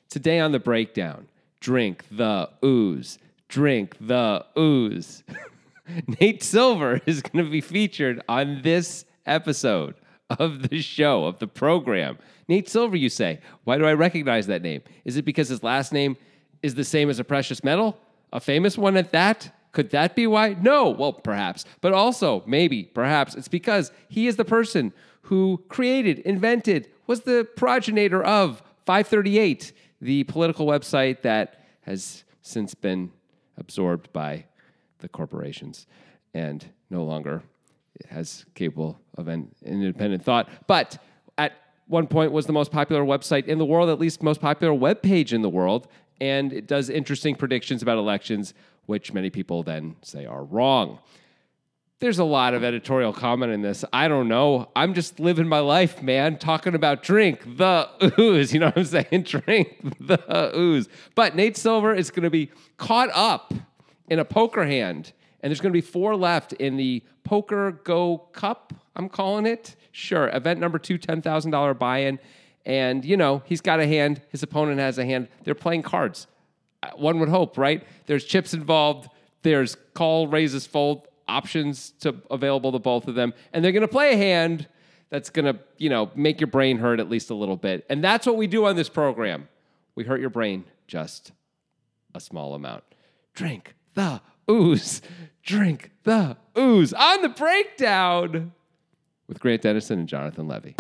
Today on the breakdown, drink the ooze. Drink the ooze. Nate Silver is going to be featured on this episode of the show, of the program. Nate Silver, you say. Why do I recognize that name? Is it because his last name is the same as a precious metal? A famous one at that? Could that be why? No. Well, perhaps. But also, maybe, perhaps, it's because he is the person who created, invented, was the progenitor of 538, the political website that has since been absorbed by the corporations and no longer has capable of an independent thought. But at one point was the most popular website in the world, at least most popular web page in the world, and it does interesting predictions about elections, which many people then say are wrong. There's a lot of editorial comment in this. I don't know. I'm just living my life, man, talking about drink the ooze. You know what I'm saying? Drink the ooze. But Nate Silver is going to be caught up in a poker hand, and there's going to be 4 left in the Poker Go Cup, I'm calling it. Sure, event number 2, $10,000 buy-in. And, you know, he's got a hand. His opponent has a hand. They're playing cards. One would hope, right? There's chips involved. There's call, raises, fold options available to both of them. And they're going to play a hand that's going to, you know, make your brain hurt at least a little bit. And that's what we do on this program. We hurt your brain just a small amount. Drink the ooze. Drink the ooze. On the breakdown with Grant Dennison and Jonathan Levy.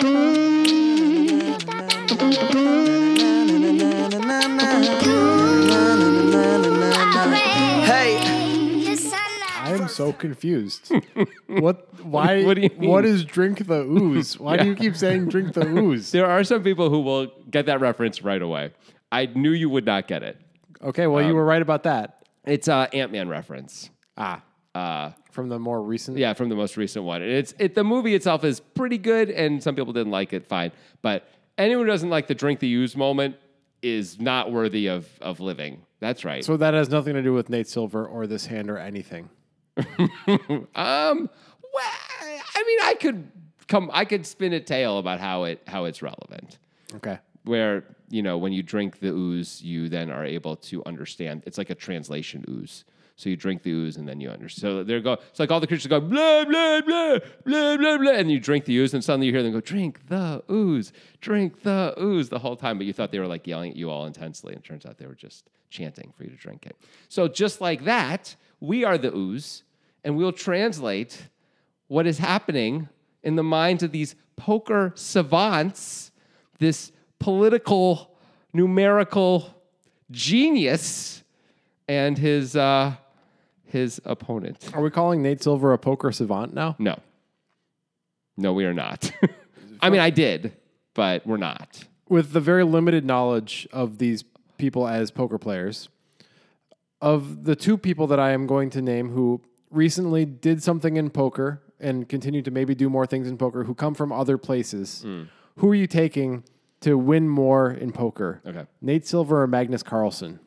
I am so confused. Why? What do you mean? What is drink the ooze? Why do you keep saying drink the ooze? There are some people who will get that reference right away. I knew you would not get it. Okay, well, you were right about that. It's an Ant-Man reference. From the more recent. Yeah, from the most recent one. And the movie itself is pretty good, and some people didn't like it, fine. But anyone who doesn't like the drink the ooze moment is not worthy of living. That's right. So that has nothing to do with Nate Silver or this hand or anything. Well, I mean, I could spin a tale about how it's relevant. Okay. Where, you know, when you drink the ooze, you then are able to understand. It's like a translation ooze. So you drink the ooze and then you understand. So there go. It's like all the creatures go blah blah blah blah blah blah, and you drink the ooze, and suddenly you hear them go drink the ooze the whole time. But you thought they were like yelling at you all intensely, and it turns out they were just chanting for you to drink it. So just like that, we are the ooze, and we'll translate what is happening in the minds of these poker savants, this political numerical genius, and his opponent. Are we calling Nate Silver a poker savant now? No, we are not. I mean, I did, but we're not. With the very limited knowledge of these people as poker players, of the 2 people that I am going to name who recently did something in poker and continue to maybe do more things in poker, who come from other places, who are you taking to win more in poker? Okay. Nate Silver or Magnus Carlsen?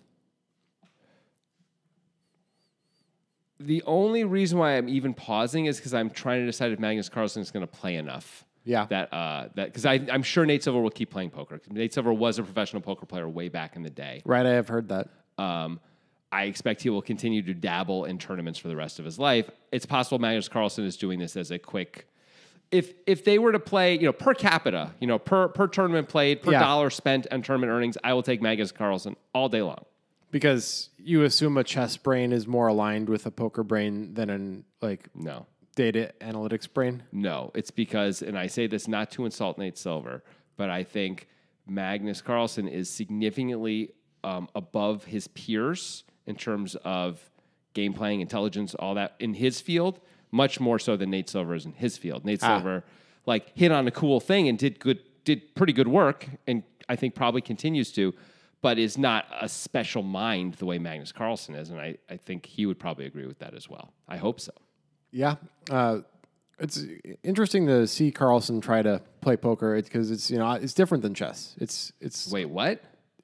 The only reason why I'm even pausing is because I'm trying to decide if Magnus Carlsen is going to play enough. Yeah. That because I'm sure Nate Silver will keep playing poker. Nate Silver was a professional poker player way back in the day. Right, I have heard that. I expect he will continue to dabble in tournaments for the rest of his life. It's possible Magnus Carlsen is doing this as a quick. If they were to play, you know, per capita, you know, per tournament played, per dollar spent on tournament earnings, I will take Magnus Carlsen all day long. Because you assume a chess brain is more aligned with a poker brain than an No. data analytics brain? No, it's because, and I say this not to insult Nate Silver, but I think Magnus Carlsen is significantly above his peers in terms of game playing, intelligence, all that in his field, much more so than Nate Silver is in his field. Nate Silver hit on a cool thing and did pretty good work, and I think probably continues to, but is not a special mind the way Magnus Carlsen is, and I think he would probably agree with that as well. I hope so. Yeah. It's interesting to see Carlsen try to play poker because it's different than chess. It's Wait, what?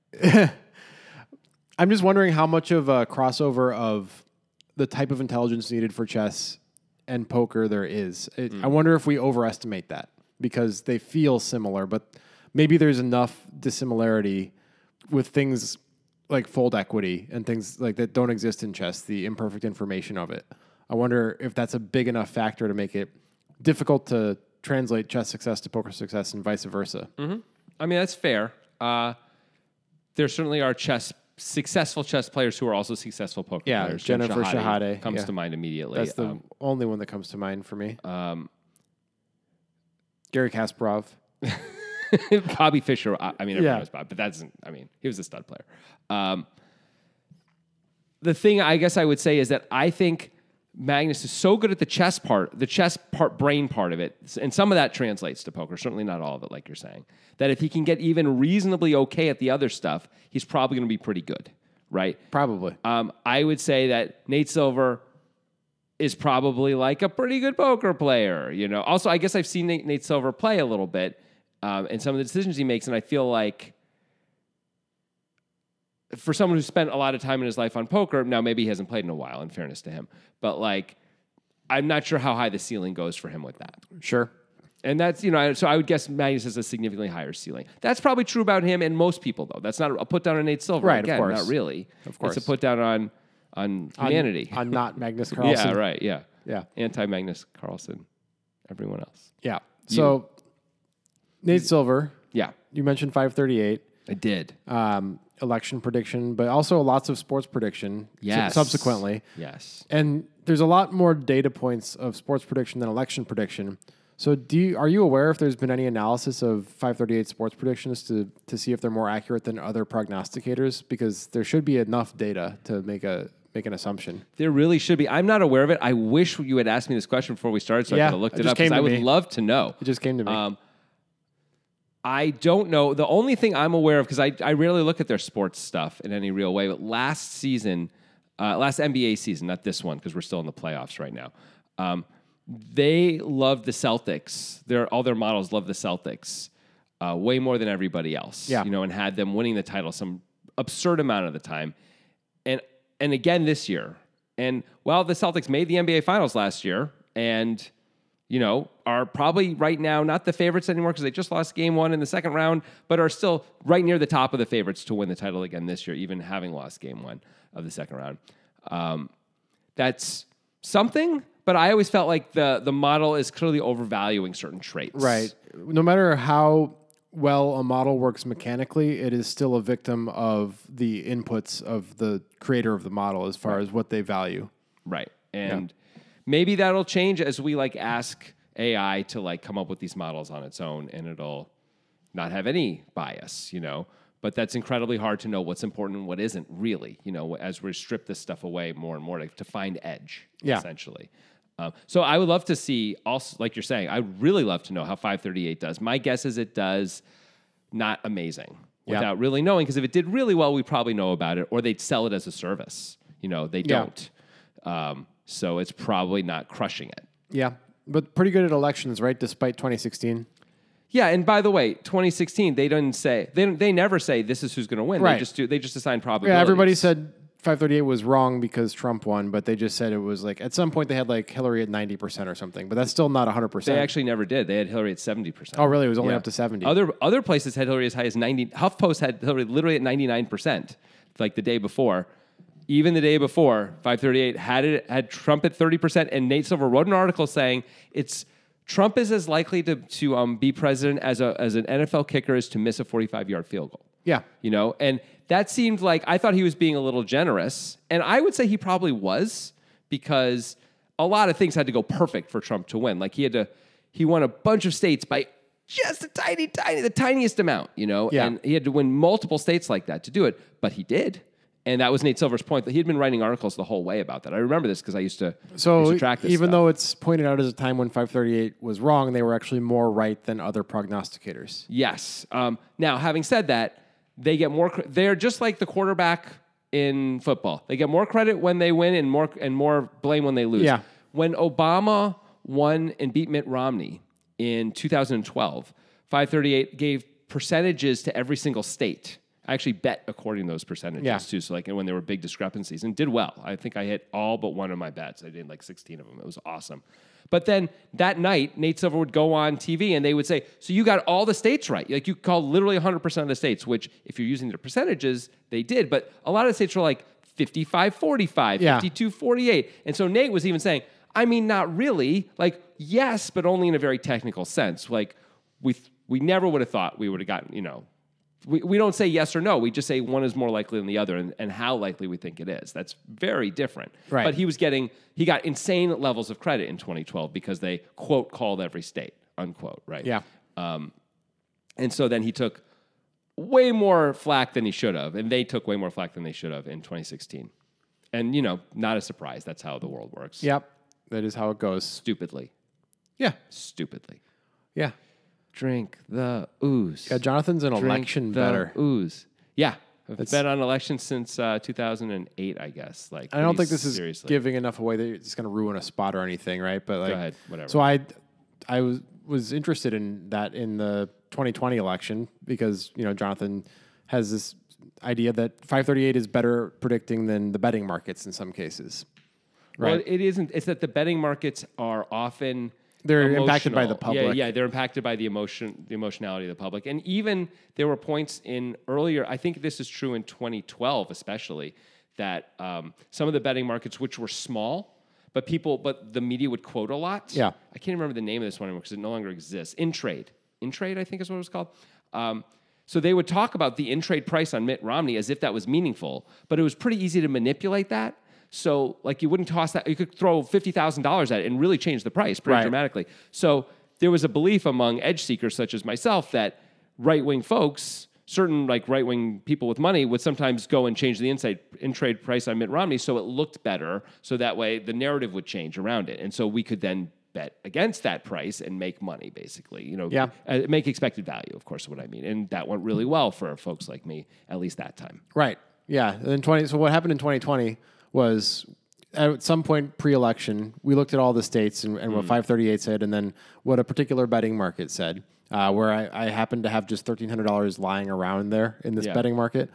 I'm just wondering how much of a crossover of the type of intelligence needed for chess and poker there is. I wonder if we overestimate that because they feel similar, but maybe there's enough dissimilarity with things like fold equity and things like that don't exist in chess, the imperfect information of it. I wonder if that's a big enough factor to make it difficult to translate chess success to poker success and vice versa. Mm-hmm. I mean, that's fair. There certainly are successful chess players who are also successful poker players. Jennifer Shahade comes to mind immediately. That's the only one that comes to mind for me. Gary Kasparov. Bobby Fischer. I mean, everyone knows Bob, but he was a stud player. The thing I guess I would say is that I think Magnus is so good at the chess part, brain part of it, and some of that translates to poker, certainly not all of it, like you're saying, that if he can get even reasonably okay at the other stuff, he's probably going to be pretty good, right? Probably. I would say that Nate Silver is probably like a pretty good poker player, you know. Also, I guess I've seen Nate Silver play a little bit, and some of the decisions he makes, and I feel like for someone who spent a lot of time in his life on poker, now maybe he hasn't played in a while, in fairness to him, but like, I'm not sure how high the ceiling goes for him with that. Sure. And that's, you know, so I would guess Magnus has a significantly higher ceiling. That's probably true about him and most people, though. That's not a put down on Nate Silver. Right, Again, of course. not really. Of course. It's a put down on humanity. On not Magnus Carlsen. Yeah, right, yeah. Yeah. Anti-Magnus Carlsen, everyone else. Yeah. So, Nate Silver. Yeah. You mentioned 538. I did. Election prediction, but also lots of sports prediction subsequently. Yes. And there's a lot more data points of sports prediction than election prediction. So are you aware if there's been any analysis of 538 sports predictions to see if they're more accurate than other prognosticators? Because there should be enough data to make an assumption. There really should be. I'm not aware of it. I wish you had asked me this question before we started so I could have looked it up, because I would love to know. It just came to me. I don't know. The only thing I'm aware of, because I rarely look at their sports stuff in any real way, but last season, last NBA season, not this one, because we're still in the playoffs right now, they loved the Celtics. All their models loved the Celtics way more than everybody else. Yeah. You know, and had them winning the title some absurd amount of the time. And again this year. And while the Celtics made the NBA Finals last year and, you know, are probably right now not the favorites anymore because they just lost game one in the second round, but are still right near the top of the favorites to win the title again this year, even having lost game one of the second round. That's something, but I always felt like the model is clearly overvaluing certain traits. Right. No matter how well a model works mechanically, it is still a victim of the inputs of the creator of the model as far as what they value. Right. And maybe that'll change as we like ask AI to like come up with these models on its own, and it'll not have any bias, you know. But that's incredibly hard to know what's important and what isn't really, you know, as we strip this stuff away more and more to find edge, essentially. So I would love to see, also, like you're saying, I'd really love to know how 538 does. My guess is it does not amazing without really knowing, because if it did really well, we probably know about it, or they'd sell it as a service. You know, they don't. So it's probably not crushing it. Yeah, but pretty good at elections, right, despite 2016? Yeah, and by the way, 2016, they didn't say, they never say this is who's going to win. Right. They just assign probabilities. Yeah, everybody said 538 was wrong because Trump won, but they just said it was like, at some point they had like Hillary at 90% or something, but that's still not 100%. They actually never did. They had Hillary at 70%. Oh, really? It was only up to 70. Other places had Hillary as high as 90. HuffPost had Hillary literally at 99%, like the day before. Even the day before, 538 had Trump at 30%, and Nate Silver wrote an article saying Trump is as likely to be president as an NFL kicker is to miss a 45-yard field goal. Yeah. You know, and that seemed like, I thought he was being a little generous, and I would say he probably was, because a lot of things had to go perfect for Trump to win. Like he won a bunch of states by just the tiniest amount, you know, and he had to win multiple states like that to do it, but he did. And that was Nate Silver's point, that he had been writing articles the whole way about that. I remember this because I used to track this even stuff. Though it's pointed out as a time when 538 was wrong, they were actually more right than other prognosticators. Yes. Now, having said that, they get more. They're just like the quarterback in football. They get more credit when they win and more blame when they lose. Yeah. When Obama won and beat Mitt Romney in 2012, 538 gave percentages to every single state I actually bet according to those percentages Yeah. too. So like when there were big discrepancies and did well. I think I hit all but one of my bets. I did like 16 of them. It was awesome. But then that night, Nate Silver would go on TV and they would say, so you got all the states right. Like you called literally 100% of the states, which if you're using the percentages, they did. But a lot of the states were like 55-45, Yeah. 52-48. And so Nate was even saying, I mean, not really. Like, yes, but only in a very technical sense. Like we never would have thought we would have gotten, you know, we don't say yes or no. We just say one is more likely than the other and how likely we think it is. That's very different. Right. But he got insane levels of credit in 2012 because they, quote, called every state, unquote, right? Yeah. And so then he took way more flack than he should have, and they took way more flack than they should have in 2016. And, you know, not a surprise. That's how the world works. Yep. That is how it goes. Stupidly. Yeah. Stupidly. Yeah. Drink the ooze. Yeah, Jonathan's an Drink election the better. ooze. Yeah. I've bet on elections since 2008, I guess. Like, I don't think this seriously. is giving enough away that it's going to ruin a spot or anything, right? But like, Go ahead, whatever. So I was interested in that in the 2020 election because you know Jonathan has this idea that 538 is better predicting than the betting markets in some cases. Right? Well, it isn't. It's that the betting markets are often They're impacted by the emotional. public. Yeah, they're impacted by the emotionality of the public. And even there were points in earlier. I think this is true in 2012, especially that some of the betting markets, which were small, but the media would quote a lot. Yeah. I can't remember the name of this one anymore because it no longer exists. InTrade, I think is what it was called. So they would talk about the in-trade price on Mitt Romney as if that was meaningful, but it was pretty easy to manipulate that. So, like, you wouldn't toss that. You could throw $50,000 at it and really change the price pretty dramatically. So there was a belief among edge seekers such as myself that right-wing folks, certain like right-wing people with money, would sometimes go and change the in-trade price on Mitt Romney so it looked better. So that way the narrative would change around it, and so we could then bet against that price and make money, basically. You know, make expected value, of course, is what I mean, and that went really well for folks like me, at least that time. Right. Yeah. And then so what happened in 2020 was at some point pre-election, we looked at all the states and what 538 said, and then what a particular betting market said, where I happened to have just $1,300 lying around there in this betting market.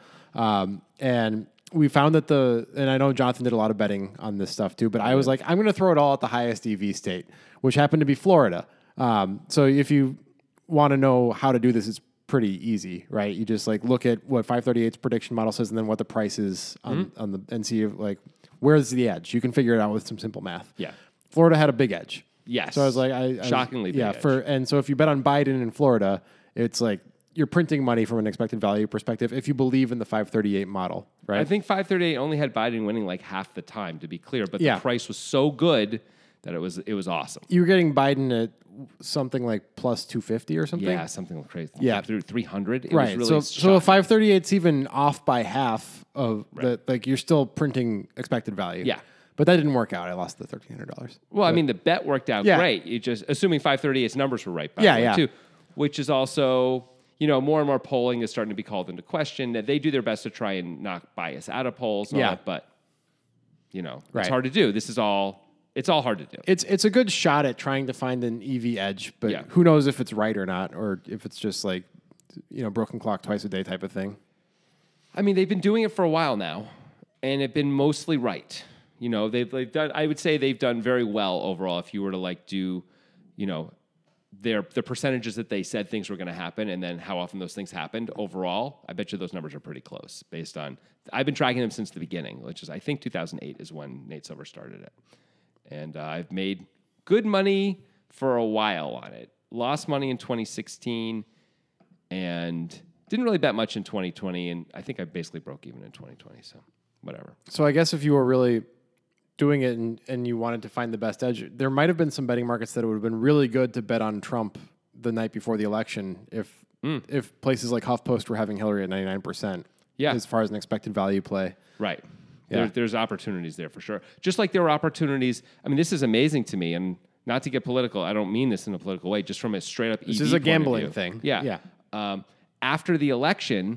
And we found that and I know Jonathan did a lot of betting on this stuff too, but I was like, I'm going to throw it all at the highest EV state, which happened to be Florida. So if you want to know how to do this, it's pretty easy, right? You just like look at what 538's prediction model says and then what the price is on the and see like where's the edge. You can figure it out with some simple math. Yeah. Florida had a big edge. Yes. So I was like, Shockingly big edge. And so if you bet on Biden in Florida, it's like you're printing money from an expected value perspective if you believe in the 538 model, right? I think 538 only had Biden winning like half the time, to be clear, but the price was so good that it was awesome. You were getting Biden at something like plus 250 or something? Yeah, something crazy. Yeah. Through 300. It Right. was really so 538's even off by half of the, like you're still printing expected value. Yeah. But that didn't work out. I lost the $1,300. Well, I mean, the bet worked out great. You just assuming 538's numbers were right, by the way, too, which is also, you know, more and more polling is starting to be called into question. They do their best to try and knock bias out of polls, and all that, but you know, it's hard to do. It's all hard to do. It's a good shot at trying to find an EV edge, but who knows if it's right or not, or if it's just like, you know, broken clock twice a day type of thing. I mean, they've been doing it for a while now, and it's been mostly right. You know, they've done. I would say they've done very well overall. If you were to like do, you know, the percentages that they said things were going to happen, and then how often those things happened overall, I bet you those numbers are pretty close. Based on, I've been tracking them since the beginning, which is I think 2008 is when Nate Silver started it, and I've made good money for a while on it. Lost money in 2016, and didn't really bet much in 2020, and I think I basically broke even in 2020. So whatever. So I guess if you were really doing it and you wanted to find the best edge, there might have been some betting markets that it would have been really good to bet on Trump the night before the election if places like HuffPost were having Hillary at 99%. Yeah. As far as an expected value play. Right. Yeah. There's opportunities there for sure. Just like there were opportunities. I mean, this is amazing to me, and not to get political. I don't mean this in a political way. Just from a straight up. This is a gambling thing. Yeah. After the election,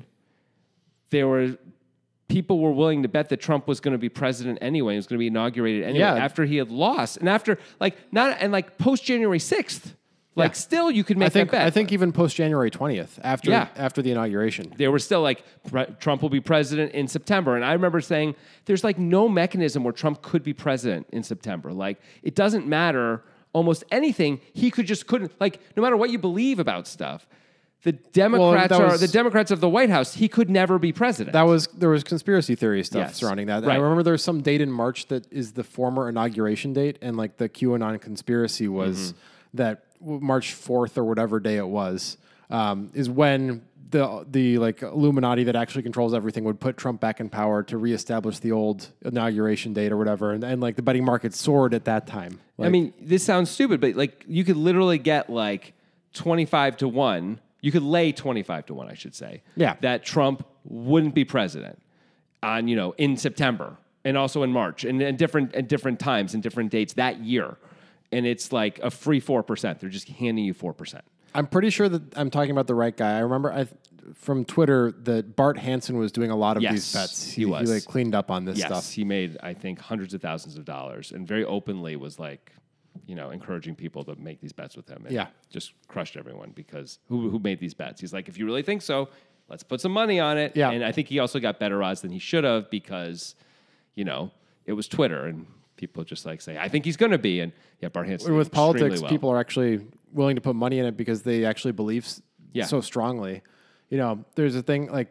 people were willing to bet that Trump was going to be president anyway. He was going to be inaugurated anyway after he had lost, and after post January 6th. Like, still, you could make that bet. I think even post January 20th, after the inauguration. They were still like, Trump will be president in September. And I remember saying, there's like no mechanism where Trump could be president in September. Like, it doesn't matter almost anything. He couldn't, like, no matter what you believe about stuff. The Democrats of the White House. He could never be president. There was conspiracy theory stuff surrounding that. Right. I remember there's some date in March that is the former inauguration date, and like the QAnon conspiracy was that March 4th or whatever day it was, is when the like Illuminati that actually controls everything would put Trump back in power to reestablish the old inauguration date or whatever, and like the betting market soared at that time. Like, I mean, this sounds stupid, but like you could literally get like 25-1. You could lay 25-1, I should say. Yeah. That Trump wouldn't be president on, in September and also in March and at different times and different dates that year. And it's like a free 4%. They're just handing you 4%. I'm pretty sure that I'm talking about the right guy. I remember from Twitter that Bart Hansen was doing a lot of these bets. He was. He like cleaned up on this stuff. Yes, he made, I think, hundreds of thousands of dollars and very openly was like, encouraging people to make these bets with him. And just crushed everyone because who made these bets? He's like, if you really think so, let's put some money on it. Yeah. And I think he also got better odds than he should have because, it was Twitter and people just like say, I think he's going to be. And Bart Hansen. And with politics, well. people are actually willing to put money in it because they actually believe so strongly. There's a thing like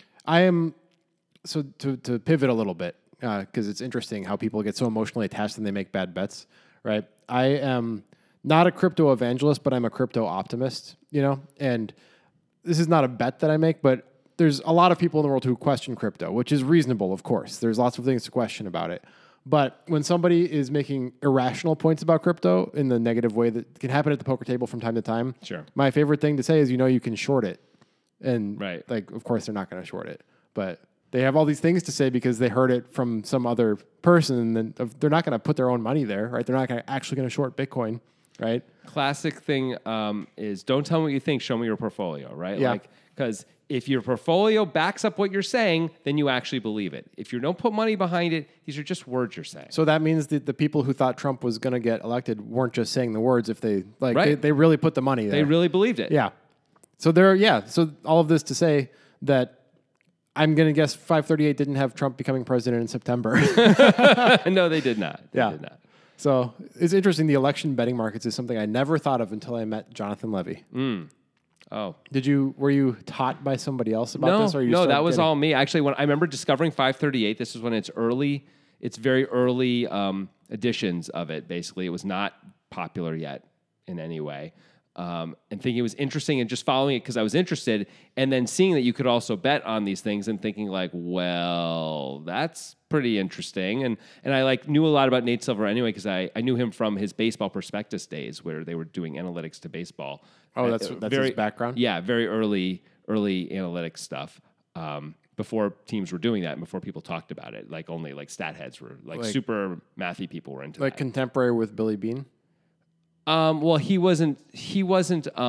to pivot a little bit because it's interesting how people get so emotionally attached and they make bad bets. Right. I am not a crypto evangelist, but I'm a crypto optimist, and this is not a bet that I make, but there's a lot of people in the world who question crypto, which is reasonable, of course. There's lots of things to question about it. But when somebody is making irrational points about crypto in the negative way that can happen at the poker table from time to time, sure. My favorite thing to say is, you can short it. And right. of course they're not going to short it, but they have all these things to say because they heard it from some other person, and then they're not going to put their own money there, right? They're not actually going to short Bitcoin, right? Classic thing is don't tell me what you think, show me your portfolio, right? Yeah. Because if your portfolio backs up what you're saying, then you actually believe it. If you don't put money behind it, these are just words you're saying. So that means that the people who thought Trump was going to get elected weren't just saying the words. If they they really put the money there. They really believed it. Yeah. So So all of this to say that I'm going to guess 538 didn't have Trump becoming president in September. No, they did not. They did not. So it's interesting. The election betting markets is something I never thought of until I met Jonathan Levy. Oh, were you taught by somebody else about this? Or No, that was all me. Actually, when I remember discovering 538, this was when it's very early editions of it. Basically, it was not popular yet in any way. And thinking it was interesting and just following it because I was interested, and then seeing that you could also bet on these things and thinking like, well, that's pretty interesting. And I like knew a lot about Nate Silver anyway because I knew him from his baseball prospectus days where they were doing analytics to baseball. Oh, that's his background? Yeah, very early analytics stuff. Before teams were doing that and before people talked about it, like only like stat heads were like super mathy people were into like that. Contemporary with Billy Beane? Well, he wasn't. He was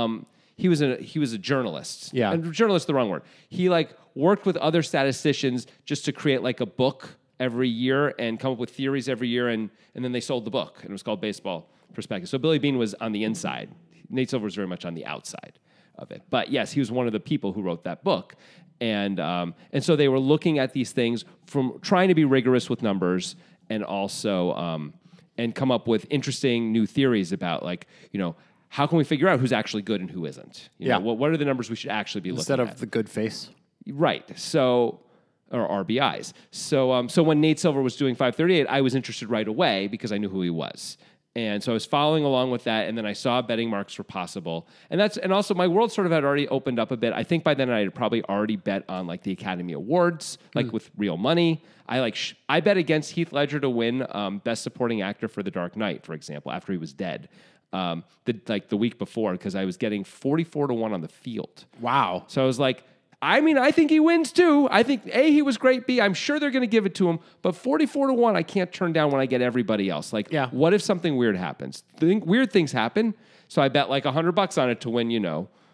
a journalist. Yeah, and journalist is the wrong word. He like worked with other statisticians just to create like a book every year and come up with theories every year, and then they sold the book, and it was called Baseball Prospectus. So Billy Beane was on the inside. Nate Silver was very much on the outside of it. But yes, he was one of the people who wrote that book, and so they were looking at these things from trying to be rigorous with numbers and also. And come up with interesting new theories about, like, how can we figure out who's actually good and who isn't? What are the numbers we should actually be Instead looking at? of the good face? Right. So, or RBIs. So when Nate Silver was doing 538, I was interested right away because I knew who he was. And so I was following along with that, and then I saw betting marks were possible. And also my world sort of had already opened up a bit. I think by then I had probably already bet on like the Academy Awards, like with real money. I bet against Heath Ledger to win Best Supporting Actor for The Dark Knight, for example, after he was dead. The week before, because I was getting 44-1 on the field. Wow. So I was like, I think he wins too. I think A, he was great. B, I'm sure they're going to give it to him. But 44-1, I can't turn down when I get everybody else. Like, what if something weird happens? Weird things happen. So I bet like $100 on it to win,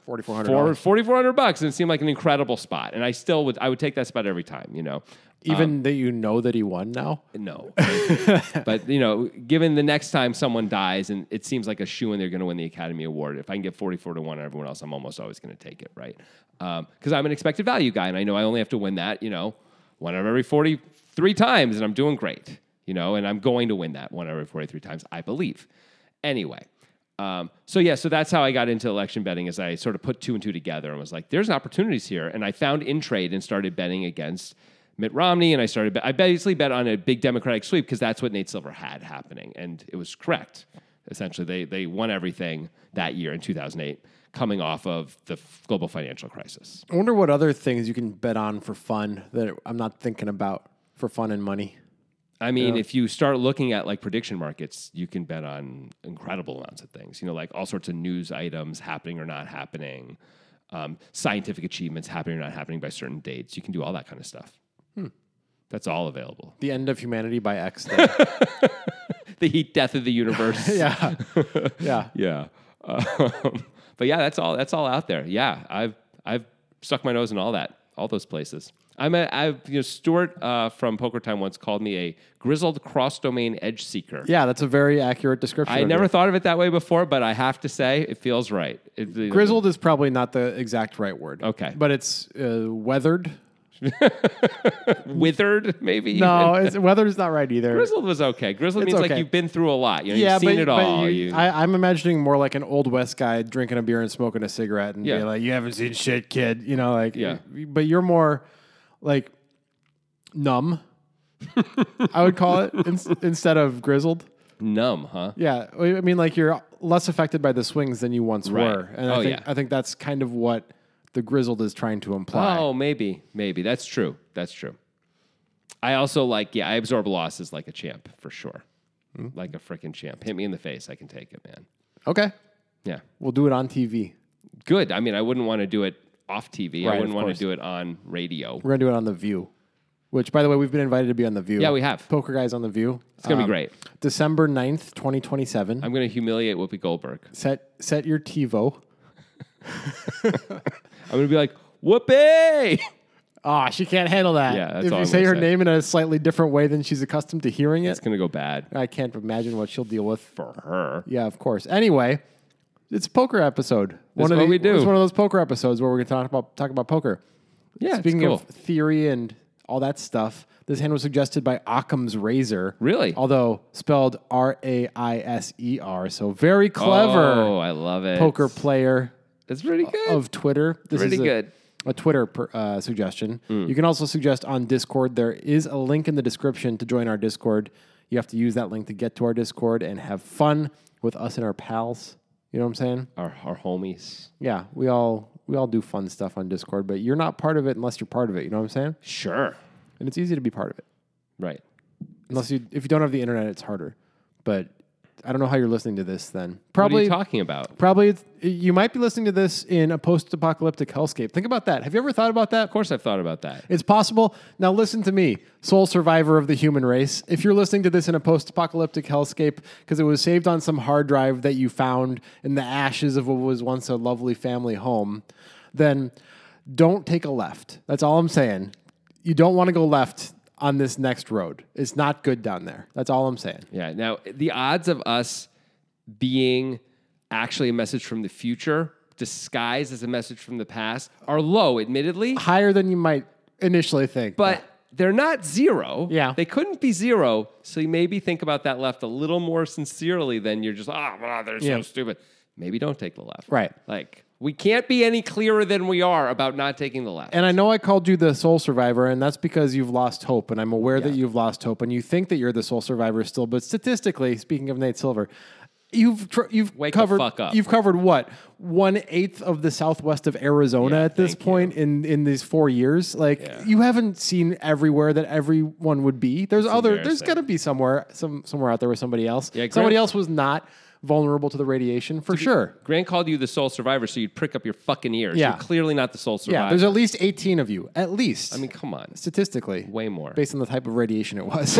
$4,400. $4,400, and it seemed like an incredible spot. And I would take that spot every time, you know. Even that you know that he won now? No. But, you know, given the next time someone dies and it seems like a shoe and they're going to win the Academy Award, if I can get 44 to 1 on everyone else, I'm almost always going to take it, right? Because I'm an expected value guy, and I know I only have to win that, you know, 1 out of every 43 times, and I'm doing great, you know, and I'm going to win that 1 out of every 43 times, I believe. Anyway. So that's how I got into election betting, is I sort of put 2 and 2 together and was like, there's opportunities here. And I found InTrade and started betting against Mitt Romney, and I basically bet on a big Democratic sweep because that's what Nate Silver had happening, and it was correct. Essentially, they won everything that year in 2008, coming off of the global financial crisis. I wonder what other things you can bet on for fun that I'm not thinking about for fun and money. I mean, if you start looking at like prediction markets, you can bet on incredible amounts of things. You know, like all sorts of news items happening or not happening, scientific achievements happening or not happening by certain dates. You can do all that kind of stuff. That's all available. The End of Humanity by X Day. The heat death of the universe. Yeah. Yeah. But yeah, that's all out there. Yeah, I've stuck my nose in all those places. Stuart from Poker Time once called me a grizzled cross-domain edge seeker. Yeah, that's a very accurate description. I never thought of it that way before, but I have to say it feels right. Grizzled is probably not the exact right word. Okay. But it's weathered. Withered, maybe? No, weathered is not right either. Grizzled was okay. Grizzled means like you've been through a lot. You know, yeah, you've seen it all. I'm imagining more like an old West guy drinking a beer and smoking a cigarette and being like, you haven't seen shit, kid. You know, like, but you're more like numb, I would call it, instead of grizzled. Numb, huh? Yeah. I mean, like you're less affected by the swings than you once were. And I think that's kind of what the grizzled is trying to imply. Oh, maybe. That's true. I also I absorb losses like a champ, for sure. Like a freaking champ. Hit me in the face, I can take it, man. Okay. Yeah. We'll do it on TV. Good. I mean, I wouldn't want to do it off TV. Right, I wouldn't want to do it on radio. We're going to do it on The View, which, by the way, we've been invited to be on The View. Yeah, we have. Poker Guys on The View. It's going to be great. December 9th, 2027. I'm going to humiliate Whoopi Goldberg. Set your TiVo. I'm going to be like, Whoopi! She can't handle that. Yeah, that's if all you I'm say gonna her say. name in a slightly different way than she's accustomed to hearing it, It's going to go bad. I can't imagine what she'll deal with. For her. Yeah, of course. Anyway, it's a poker episode. That's what we do. It's one of those poker episodes where we're going to talk about poker. Yeah, Speaking it's cool. of theory and all that stuff, this hand was suggested by Occam's Razor. Really? Although spelled Raiser. So very clever. Oh, I love it. Poker player That's pretty good. of Twitter. This Pretty is good. a Twitter suggestion. You can also suggest on Discord. There is a link in the description to join our Discord. You have to use that link to get to our Discord and have fun with us and our pals. You know what I'm saying? Our homies. Yeah, we all do fun stuff on Discord, but you're not part of it unless you're part of it. You know what I'm saying? Sure. And it's easy to be part of it. Right. If you don't have the internet, it's harder. But I don't know how you're listening to this then. What are Probably you talking about? you might be listening to this in a post-apocalyptic hellscape. Think about that. Have you ever thought about that? Of course I've thought about that. It's possible. Now listen to me, sole survivor of the human race. If you're listening to this in a post-apocalyptic hellscape because it was saved on some hard drive that you found in the ashes of what was once a lovely family home, then don't take a left. That's all I'm saying. You don't want to go left on this next road. It's not good down there. That's all I'm saying. Yeah. Now, the odds of us being actually a message from the future disguised as a message from the past are low, admittedly. Higher than you might initially think. But they're not zero. Yeah. They couldn't be zero. So you maybe think about that left a little more sincerely than you're just, they're so stupid. Maybe don't take the left. Right. Like, we can't be any clearer than we are about not taking the left. And I know I called you the sole survivor, and that's because you've lost hope, and I'm aware that you've lost hope, and you think that you're the sole survivor still. But statistically, speaking of Nate Silver, you've Wake covered the fuck up. You've covered what 1/8 of the southwest of Arizona at this point in these 4 years. Like you haven't seen everywhere that everyone would be. There's got to be somewhere out there with somebody else. Yeah, somebody else was not vulnerable to the radiation for sure. Grant called you the sole survivor, so you'd prick up your fucking ears. Yeah. You're clearly not the sole survivor. Yeah, there's at least 18 of you. At least. I mean, come on. Statistically. Way more. Based on the type of radiation it was.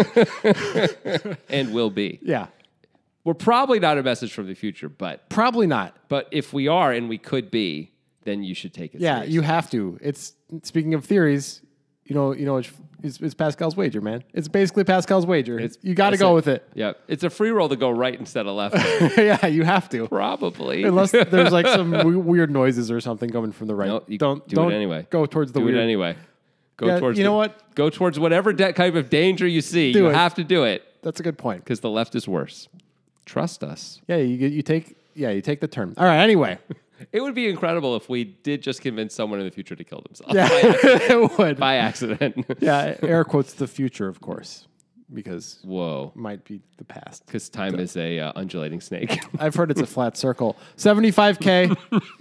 And will be. Yeah. We're probably not a message from the future, but Probably not. if we are and we could be, then you should take it Yeah, seriously. you have to. It's speaking of theories, it's Pascal's wager, man. It's basically Pascal's wager. You got to That's go with it. Yeah, it's a free roll to go right instead of left. Yeah, you have to. Probably. Unless there's like some weird noises or something coming from the right. No, you don't do it anyway. Go towards the do weird. it anyway. Go Yeah, towards you know what? Go towards whatever type of danger you see. Do You it. have to do it That's a good point. because the left is worse. Trust us. Yeah, you take the turn. All right. Anyway, It would be incredible if we did just convince someone in the future to kill themselves yeah, it would. by accident. Yeah, air quotes the future, of course, because Whoa. it might be the past. Because time is a undulating snake. I've heard it's a flat circle. 75K,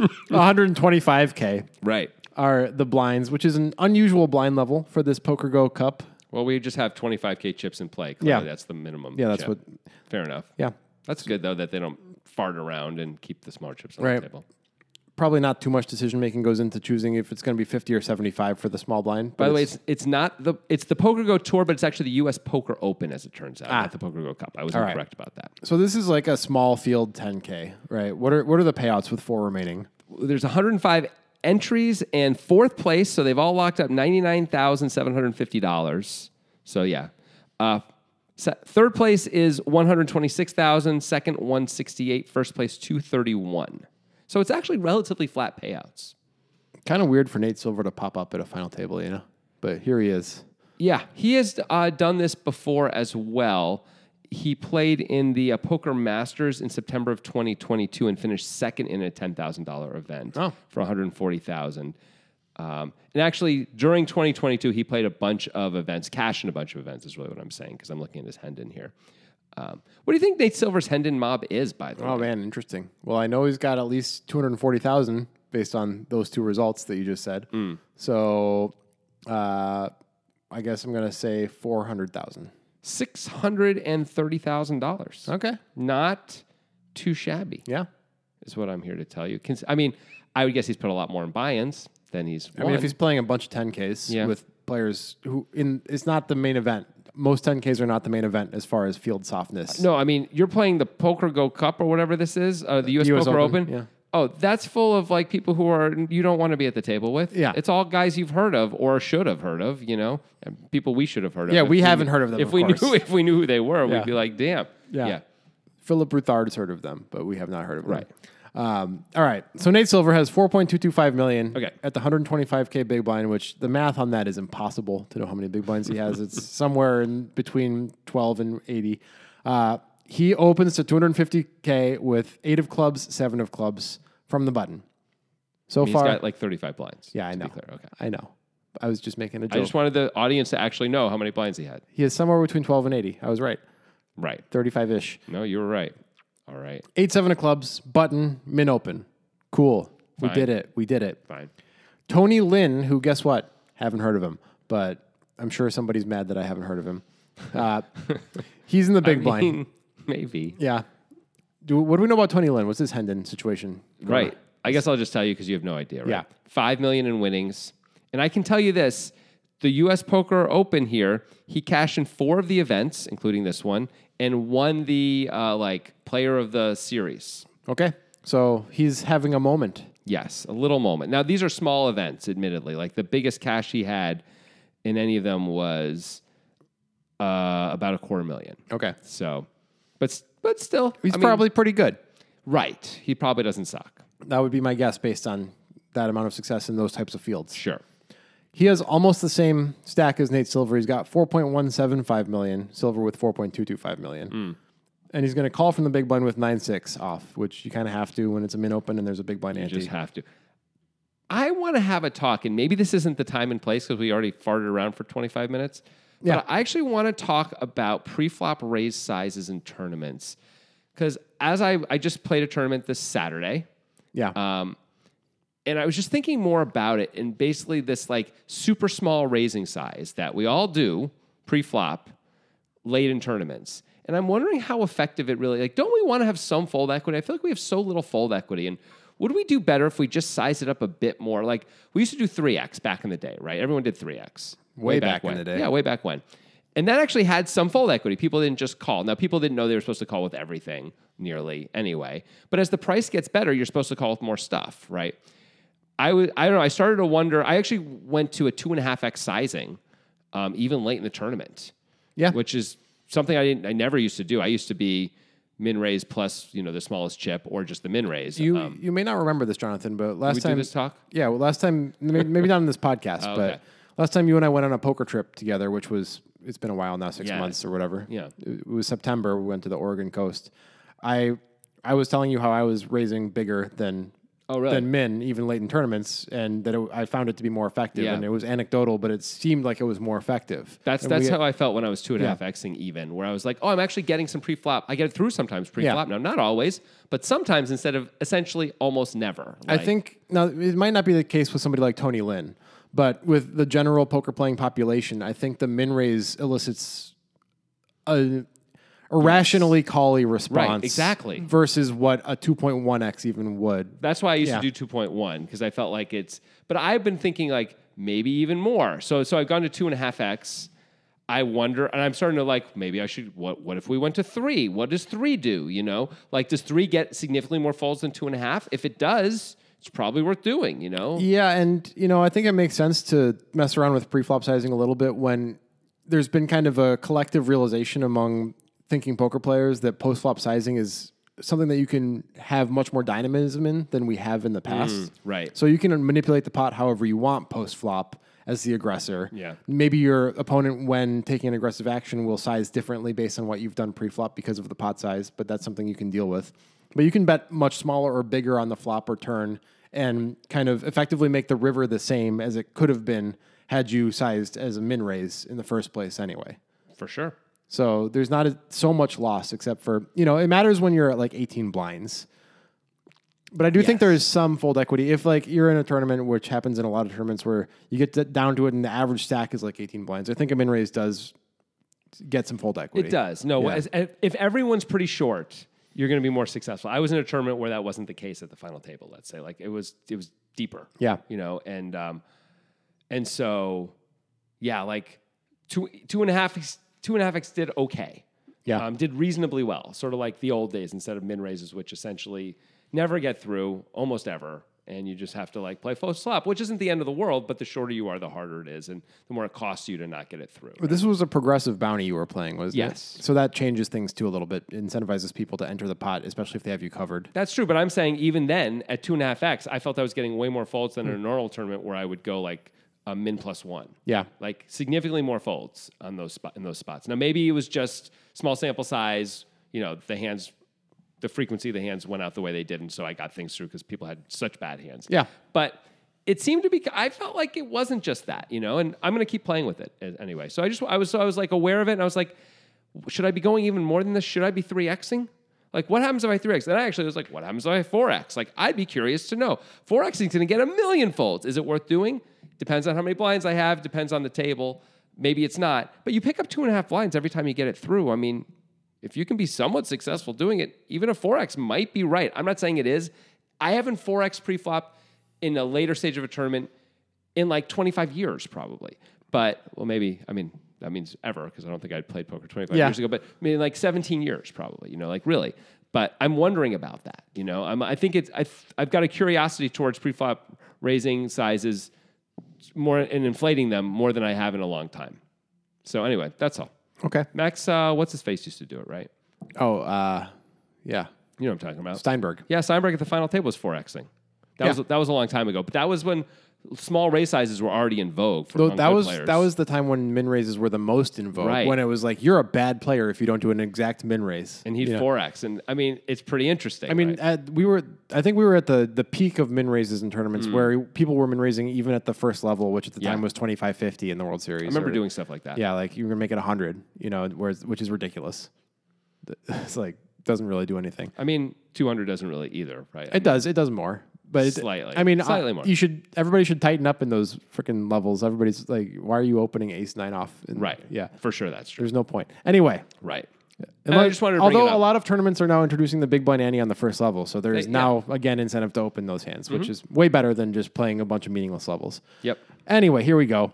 125K Right. are the blinds, which is an unusual blind level for this Poker Go Cup. Well, we just have 25K chips in play. Clearly, Yeah. that's the minimum. Yeah, that's chip. what. Fair enough. Yeah, That's good, though, that they don't fart around and keep the smaller chips on Right. the table. probably not too much decision making goes into choosing if it's going to be 50 or 75 for the small blind. By the way, it's not it's the Poker Go Tour, but it's actually the U.S. Poker Open, as it turns out, not the Poker Go Cup. I was right. incorrect about that. so this is like a small field 10K, right? What are the payouts with 4 remaining? There's 105 entries and fourth place, so they've all locked up $99,750. So yeah, third place is $126,000, second $168, first place $231. So it's actually relatively flat payouts. Kind of weird for Nate Silver to pop up at a final table, but here he is. Yeah, he has done this before as well. He played in the Poker Masters in September of 2022 and finished second in a $10,000 event for $140,000. And actually, during 2022, he played a bunch of events, cashed in a bunch of events is really what I'm saying, because I'm looking at his Hendon here. What do you think Nate Silver's Hendon mob is, by the way? Oh man, interesting. Well, I know he's got at least 240,000 based on those two results that you just said. So, I guess I'm gonna say 400,000. $630,000. Okay. Not too shabby, Yeah. is what I'm here to tell you. I mean, I would guess he's put a lot more in buy-ins than he's won. I mean, if he's playing a bunch of 10Ks Yeah. with players it's not the main event. Most 10Ks are not the main event as far as field softness. No, I mean, you're playing the Poker Go Cup or whatever this is, the U.S. Poker Open. Yeah. Oh, that's full of like people who you don't want to be at the table with. Yeah. It's all guys you've heard of or should have heard of, and people we should have heard of. Yeah, If we haven't heard of them, If of we course. knew who they were, Yeah. we'd be like, damn. Yeah. Philip Routhard's heard of them, but we have not heard of them. Right. All right. So Nate Silver has 4.225 million Okay. at the 125K big blind, which the math on that is impossible to know how many big blinds he has. It's somewhere in between 12 and 80. He opens to 250K with 8 of clubs, 7 of clubs from the button. So He's far, got like 35 blinds. yeah, I to be know. clear. Okay. I know. I was just making a I joke. just wanted the audience to actually know how many blinds he had. He is somewhere between 12 and 80. I was right. Right. 35-ish. No, you were right. All right. 8-7 of clubs, button, min open. Cool. We Fine. did it. We did it. Fine. Tony Lynn, who, guess what? Haven't heard of him, but I'm sure somebody's mad that I haven't heard of him. He's in the big blind. Maybe. Yeah. What do we know about Tony Lynn? What's his Hendon situation? Right. I guess I'll just tell you because you have no idea, right? Yeah. 5 million in winnings. And I can tell you this, the US Poker Open here, he cashed in 4 of the events, including this one, and won the player of the series. Okay. So he's having a moment. Yes, a little moment. Now, these are small events, admittedly. Like the biggest cash he had in any of them was about $250,000. Okay. So, but still, He's probably pretty good. right. He probably doesn't suck. That would be my guess based on that amount of success in those types of fields. Sure. He has almost the same stack as Nate Silver. He's got 4.175 million, Silver with 4.225 million. And he's going to call from the big blind with 9-6 off, which you kind of have to when it's a min open and there's a big blind You ante. just have to. I want to have a talk, and maybe this isn't the time and place because we already farted around for 25 minutes. Yeah. But I actually want to talk about pre-flop raise sizes in tournaments. Because as I just played a tournament this Saturday, Yeah. and I was just thinking more about it, and basically this like super small raising size that we all do pre-flop late in tournaments. And I'm wondering how effective it really, don't we want to have some fold equity? I feel like we have so little fold equity. And would we do better if we just size it up a bit more? Like we used to do 3x back in the day, right? Everyone did 3x. Way back in when. the day. Yeah, way back when. And that actually had some fold equity. People didn't just call. Now, people didn't know they were supposed to call with everything nearly anyway. But as the price gets better, you're supposed to call with more stuff, right? I don't know. I started to wonder. I actually went to a 2.5x sizing, even late in the tournament. Yeah. Which is something I never used to do. I used to be min raise plus, the smallest chip or just the min raise. You may not remember this, Jonathan, but last time do this talk? Yeah, well, last time maybe not on this podcast, Oh, but okay. last time you and I went on a poker trip together, which was it's been a while now, 6 Yeah. months or whatever. Yeah. It was September. We went to the Oregon coast. I was telling you how I was raising bigger than Oh, really? min, even late in tournaments, and that I found it to be more effective. Yeah. And it was anecdotal, but it seemed like it was more effective. That's how I felt when I was 2.5xing even, where I was like, oh, I'm actually getting some pre-flop. I get it through sometimes pre-flop. Yeah. Now, not always, but sometimes instead of essentially almost never. I think now it might not be the case with somebody like Tony Lynn, but with the general poker playing population, I think the min raise elicits a irrationally call-y response, Right, exactly. versus what a 2.1x even would. That's why I used Yeah. to do 2.1 because I felt like but I've been thinking like maybe even more. So I've gone to 2.5x. I wonder, and I'm starting to like, maybe I should, what if we went to 3? What does 3 do? Like does 3 get significantly more folds than 2.5? If it does, it's probably worth doing, Yeah, and I think it makes sense to mess around with pre-flop sizing a little bit when there's been kind of a collective realization among thinking poker players that post-flop sizing is something that you can have much more dynamism in than we have in the past. Right. So you can manipulate the pot however you want post-flop as the aggressor. Yeah. Maybe your opponent, when taking an aggressive action, will size differently based on what you've done pre-flop because of the pot size, but that's something you can deal with. But you can bet much smaller or bigger on the flop or turn and kind of effectively make the river the same as it could have been had you sized as a min raise in the first place anyway. For sure. So there's not so much loss except for, it matters when you're at like 18 blinds. But I do think there is some fold equity. If like you're in a tournament, which happens in a lot of tournaments where you get down to it and the average stack is like 18 blinds, I think a min raise does get some fold equity. It does. No, Yeah. if everyone's pretty short, you're going to be more successful. I was in a tournament where that wasn't the case at the final table, let's say. Like it was deeper. Yeah. And so, yeah, like 2.5x did okay. Yeah. Did reasonably well, sort of like the old days instead of min raises, which essentially never get through, almost ever. And you just have to like play post flop, which isn't the end of the world, but the shorter you are, the harder it is, and the more it costs you to not get it through. But this was a progressive bounty you were playing, wasn't it? Yes. So that changes things too a little bit. It incentivizes people to enter the pot, especially if they have you covered. That's true, but I'm saying even then at 2.5x, I felt I was getting way more folds than in a normal tournament where I would go like a min +1. Yeah. Like significantly more folds on in those spots. Now maybe it was just small sample size, the frequency of the hands went out the way they did, and so I got things through because people had such bad hands. Yeah. But it seemed to be, I felt like it wasn't just that, and I'm going to keep playing with it anyway. So I was like aware of it, and I was like, should I be going even more than this? Should I be 3xing? Like, what happens if I 3x? Then I actually was like, what happens if I 4x? Like, I'd be curious to know. 4xing is going to get 1 million folds. Is it worth doing? Depends on how many blinds I have. Depends on the table. Maybe it's not. But you pick up 2.5 blinds every time you get it through. I mean, if you can be somewhat successful doing it, even a 4x might be right. I'm not saying it is. I haven't 4x pre-flop in a later stage of a tournament in like 25 years probably. But, well, maybe, I mean, that means ever because I don't think I'd played poker 25 years ago. But I mean, like 17 years probably, like really. But I'm wondering about that, I think I've got a curiosity towards pre-flop raising sizes more and inflating them more than I have in a long time. So anyway, that's all. Okay. Max, what's his face used to do it, right? Oh, yeah. You know what I'm talking about. Steinberg. Yeah, Steinberg at the final table was 4xing. That was a long time ago, but that was when small raise sizes were already in vogue for That was players. that was the time when min raises were the most in vogue. Right. When it was like you're a bad player if you don't do an exact min raise. And he'd 4x, and I mean it's pretty interesting. I mean, right? I think we were at the peak of min raises in tournaments where people were min raising even at the first level, which at the time was 25-50 in the World Series. I remember doing stuff like that. Yeah, like you were gonna make it 100, which is ridiculous. It's like doesn't really do anything. I mean, 200 doesn't really either, right? It does more. But Slightly. I mean, Slightly more. Everybody should tighten up in those freaking levels. Everybody's like, why are you opening ace 9 off? Right. Yeah. For sure, that's true. There's no point. Anyway. Right. And I just wanted to bring although it up. a lot of tournaments are now introducing the big blind ante on the first level, so there is now again incentive to open those hands, which is way better than just playing a bunch of meaningless levels. Yep. Anyway, here we go.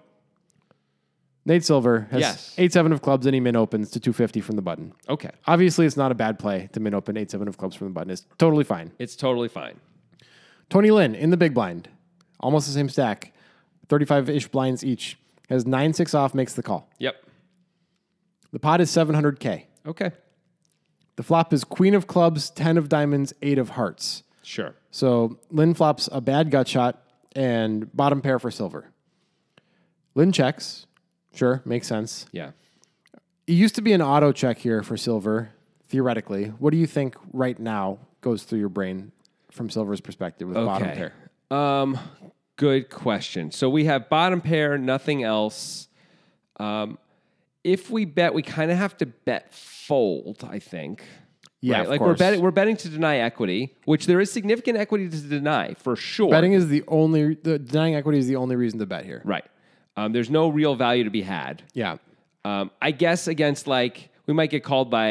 Nate Silver has Yes. 8-7 of clubs and he min opens to 250 from the button. Okay. Obviously, it's not a bad play to min open 8-7 of clubs from the button. It's totally fine. It's totally fine. Tony Lynn in the big blind. almost the same stack, 35-ish blinds each. Has 9-6 off, makes the call. Yep. The pot is 700K. Okay. The flop is queen of clubs, 10 of diamonds, 8 of hearts. Sure. So Lynn flops a bad gut shot and bottom pair for silver. Lynn checks. Sure, makes sense. Yeah. It used to be an auto check here for silver, theoretically. What do you think right now goes through your brain from silver's perspective with bottom pair? Good question. So we have bottom pair, nothing else. If we bet, we kind of have to bet fold, I think. Yeah, right? of Like course. we're betting to deny equity, which there is significant equity to deny for sure. Betting is the denying equity is the only reason to bet here. Right. There's no real value to be had. Yeah. I guess against we might get called by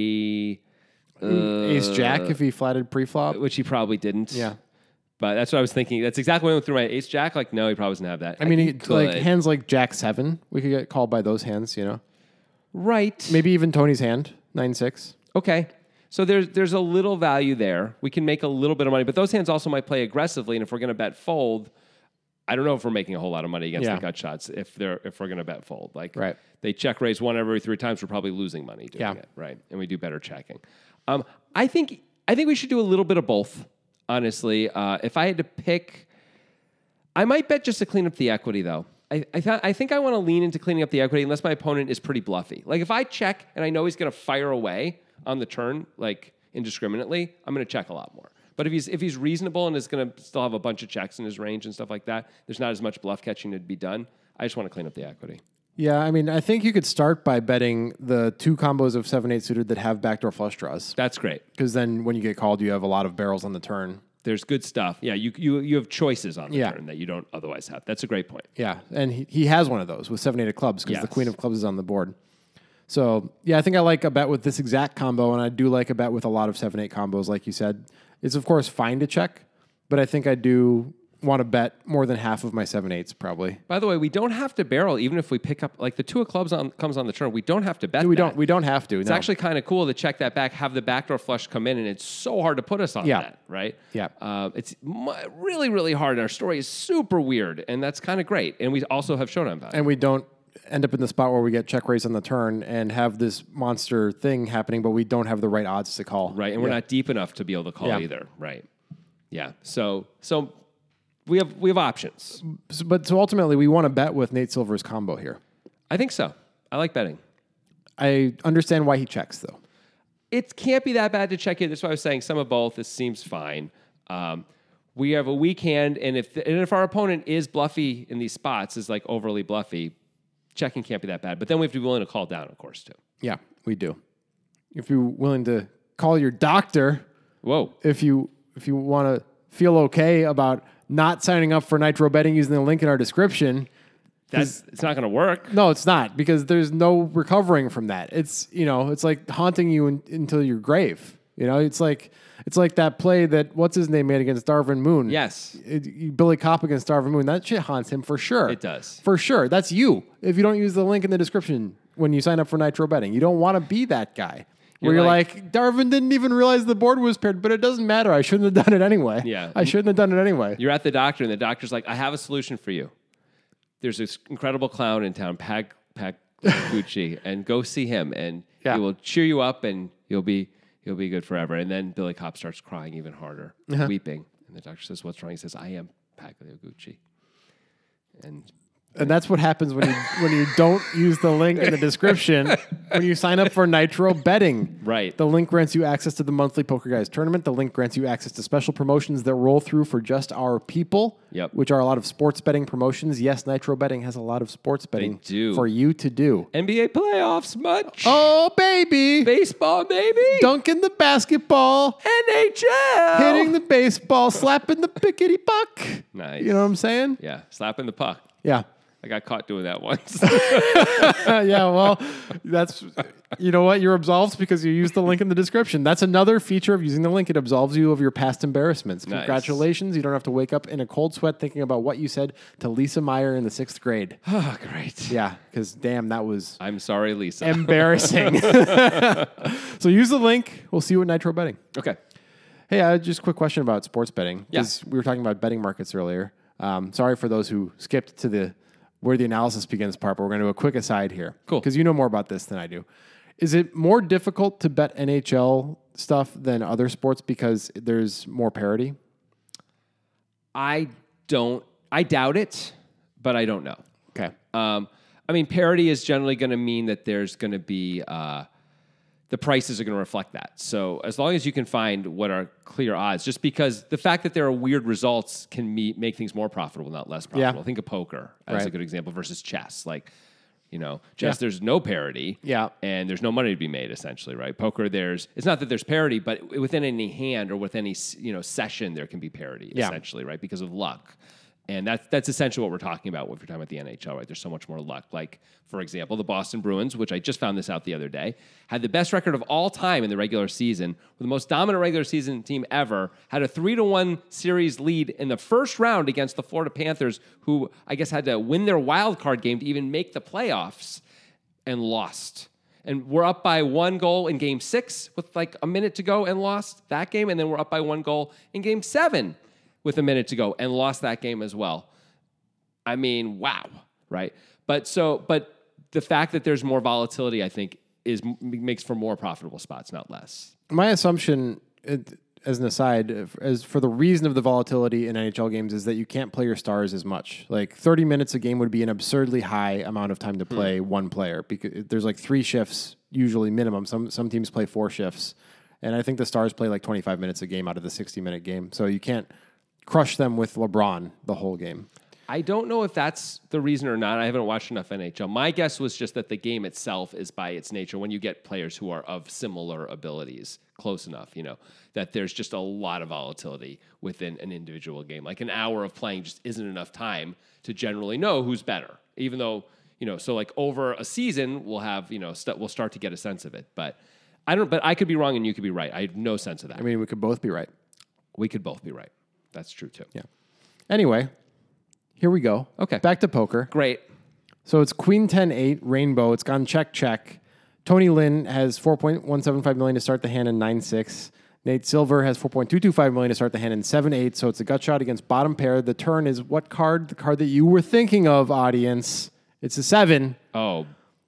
Ace Jack if he flatted pre-flop. which he probably didn't. Yeah. But that's what I was thinking. That's exactly what went through my Ace Jack. Like, no, he probably doesn't have that. I mean, He like could. hands like Jack 7, we could get called by those hands, you know. Right. Maybe even Tony's hand, 9-6. Okay. So there's a little value there. We can make a little bit of money, but those hands also might play aggressively. And if we're going to bet fold, I don't know if we're making a whole lot of money against the gut shots if we're going to bet fold. Like Right. they check raise one every 3 times, we're probably losing money doing it. Right. And we do better checking. I think we should do a little bit of both. Honestly, if I had to pick, I might bet just to clean up the equity, though. I think I want to lean into cleaning up the equity unless my opponent is pretty bluffy. Like if I check and I know he's going to fire away on the turn, like indiscriminately, I'm going to check a lot more. But if he's reasonable and is going to still have a bunch of checks in his range and stuff like that, there's not as much bluff catching to be done. I just want to clean up the equity. Yeah, I mean, I think you could start by betting the 2 combos of 7-8 suited that have backdoor flush draws. That's great. Because then when you get called, you have a lot of barrels on the turn. There's good stuff. Yeah, you have choices on the Yeah. turn that you don't otherwise have. That's a great point. Yeah, and he has one of those with 7-8 of clubs because the Yes. queen of clubs is on the board. So, yeah, I think I like a bet with this exact combo, and I do like a bet with a lot of 7-8 combos, like you said. It's, of course, fine to check, but I think I do want to bet more than half of my 7-8s probably. By the way, we don't have to barrel even if we pick up like the 2 of clubs comes on the turn. We don't have to bet. We that. don't have to. It's actually kind of cool to check that back, have the backdoor flush come in, and it's so hard to put us on that, right? Yeah. It's really, really hard. Our story is super weird, and that's kind of great. And we also have showdown value. And we don't end up in the spot where we get check raise on the turn and have this monster thing happening, but we don't have the right odds to call. Right, and we're not deep enough to be able to call either. Right. Yeah. So we have options. But ultimately, we want to bet with Nate Silver's combo here. I think so. I like betting. I understand why he checks, though. It can't be that bad to check it. That's why I was saying some of both. This seems fine. We have a weak hand, and if our opponent is bluffy in these spots, is like overly bluffy, checking can't be that bad. But then we have to be willing to call down, of course, too. Yeah, we do. If you're willing to call your doctor, Whoa. if you want to feel okay about not signing up for Nitro Betting using the link in our description, It's not going to work. no, it's not, because there's no recovering from that. It's it's like haunting you until your grave. It's like that play that what's his name made against Darvin Moon. Yes. Billy Kopp against Darvin Moon. That shit haunts him for sure. It does. For sure. That's you. If you don't use the link in the description when you sign up for Nitro Betting, you don't want to be that guy. Where you're like, Darvin didn't even realize the board was paired, but it doesn't matter. I shouldn't have done it anyway. Yeah. I shouldn't have done it anyway. You're at the doctor, and the doctor's like, I have a solution for you. There's this incredible clown in town, Pag Gucci, and go see him, and he will cheer you up, and you'll be good forever. And then Billy Kopp starts crying even harder, weeping. And the doctor says, what's wrong? He says, I am Gucci. And that's what happens when you don't use the link in the description when you sign up for Nitro Betting. Right. The link grants you access to the monthly Poker Guys tournament. The link grants you access to special promotions that roll through for just our people, which are a lot of sports betting promotions. Yes, Nitro Betting has a lot of sports betting for you to do. NBA playoffs, much. Oh, baby. Baseball, baby. Dunking the basketball. NHL. Hitting the baseball. Slapping the pickety puck. Nice. You know what I'm saying? Yeah, slapping the puck. Yeah. I got caught doing that once. Yeah, well, that's, you know what? You're absolved because you used the link in the description. That's another feature of using the link. It absolves you of your past embarrassments. Nice. Congratulations. You don't have to wake up in a cold sweat thinking about what you said to Lisa Meyer in the 6th grade. Oh, great. Yeah, because damn, that was I'm sorry, Lisa. embarrassing. So use the link. We'll see you at Nitro Betting. Okay. Hey, just a quick question about sports betting. Yeah. Because we were talking about betting markets earlier. Sorry for those who skipped to the where the analysis begins part, but we're going to do a quick aside here. Cool. Because you know more about this than I do. Is it more difficult to bet NHL stuff than other sports because there's more parity? I doubt it, but I don't know. Okay. I mean, parity is generally going to mean that there's going to be the prices are going to reflect that. So as long as you can find what are clear odds, just because the fact that there are weird results can make things more profitable, not less profitable. Yeah. Think of poker as Right. a good example versus chess. Like, chess, there's no parity. Yeah. And there's no money to be made, essentially, right? Poker, it's not that there's parity, but within any hand or with any, session, there can be parity, Yeah. essentially, right? Because of luck. And that's essentially what we're talking about if we're talking about the NHL, right? There's so much more luck. Like, for example, the Boston Bruins, which I just found this out the other day, had the best record of all time in the regular season, with the most dominant regular season team ever, had a 3-1 series lead in the first round against the Florida Panthers, who I guess had to win their wild card game to even make the playoffs, and lost. And we're up by 1 goal in game 6 with like a minute to go and lost that game. And then we're up by 1 goal in game 7 with a minute to go and lost that game as well. I mean, wow, right? But the fact that there's more volatility, I think, makes for more profitable spots, not less. My assumption, as an aside, as for the reason of the volatility in NHL games is that you can't play your stars as much. Like 30 minutes a game would be an absurdly high amount of time to play one player because there's like 3 shifts usually minimum. Some teams play 4 shifts, and I think the Stars play like 25 minutes a game out of the 60-minute game. So you can't crush them with LeBron the whole game. I don't know if that's the reason or not. I haven't watched enough NHL. My guess was just that the game itself is by its nature, when you get players who are of similar abilities, close enough, that there's just a lot of volatility within an individual game. Like an hour of playing just isn't enough time to generally know who's better, even though, so like over a season, we'll have, we'll start to get a sense of it. But I could be wrong and you could be right. I have no sense of that. I mean, we could both be right. We could both be right. That's true too. Yeah. Anyway, here we go. Okay. Back to poker. Great. So it's Queen 10-8, Rainbow. It's gone check. Tony Lynn has $4.175 million to start the hand in 9-6. Nate Silver has $4.225 million to start the hand in 7-8. So it's a gut shot against bottom pair. The turn is what card? The card that you were thinking of, audience. It's a 7. Oh,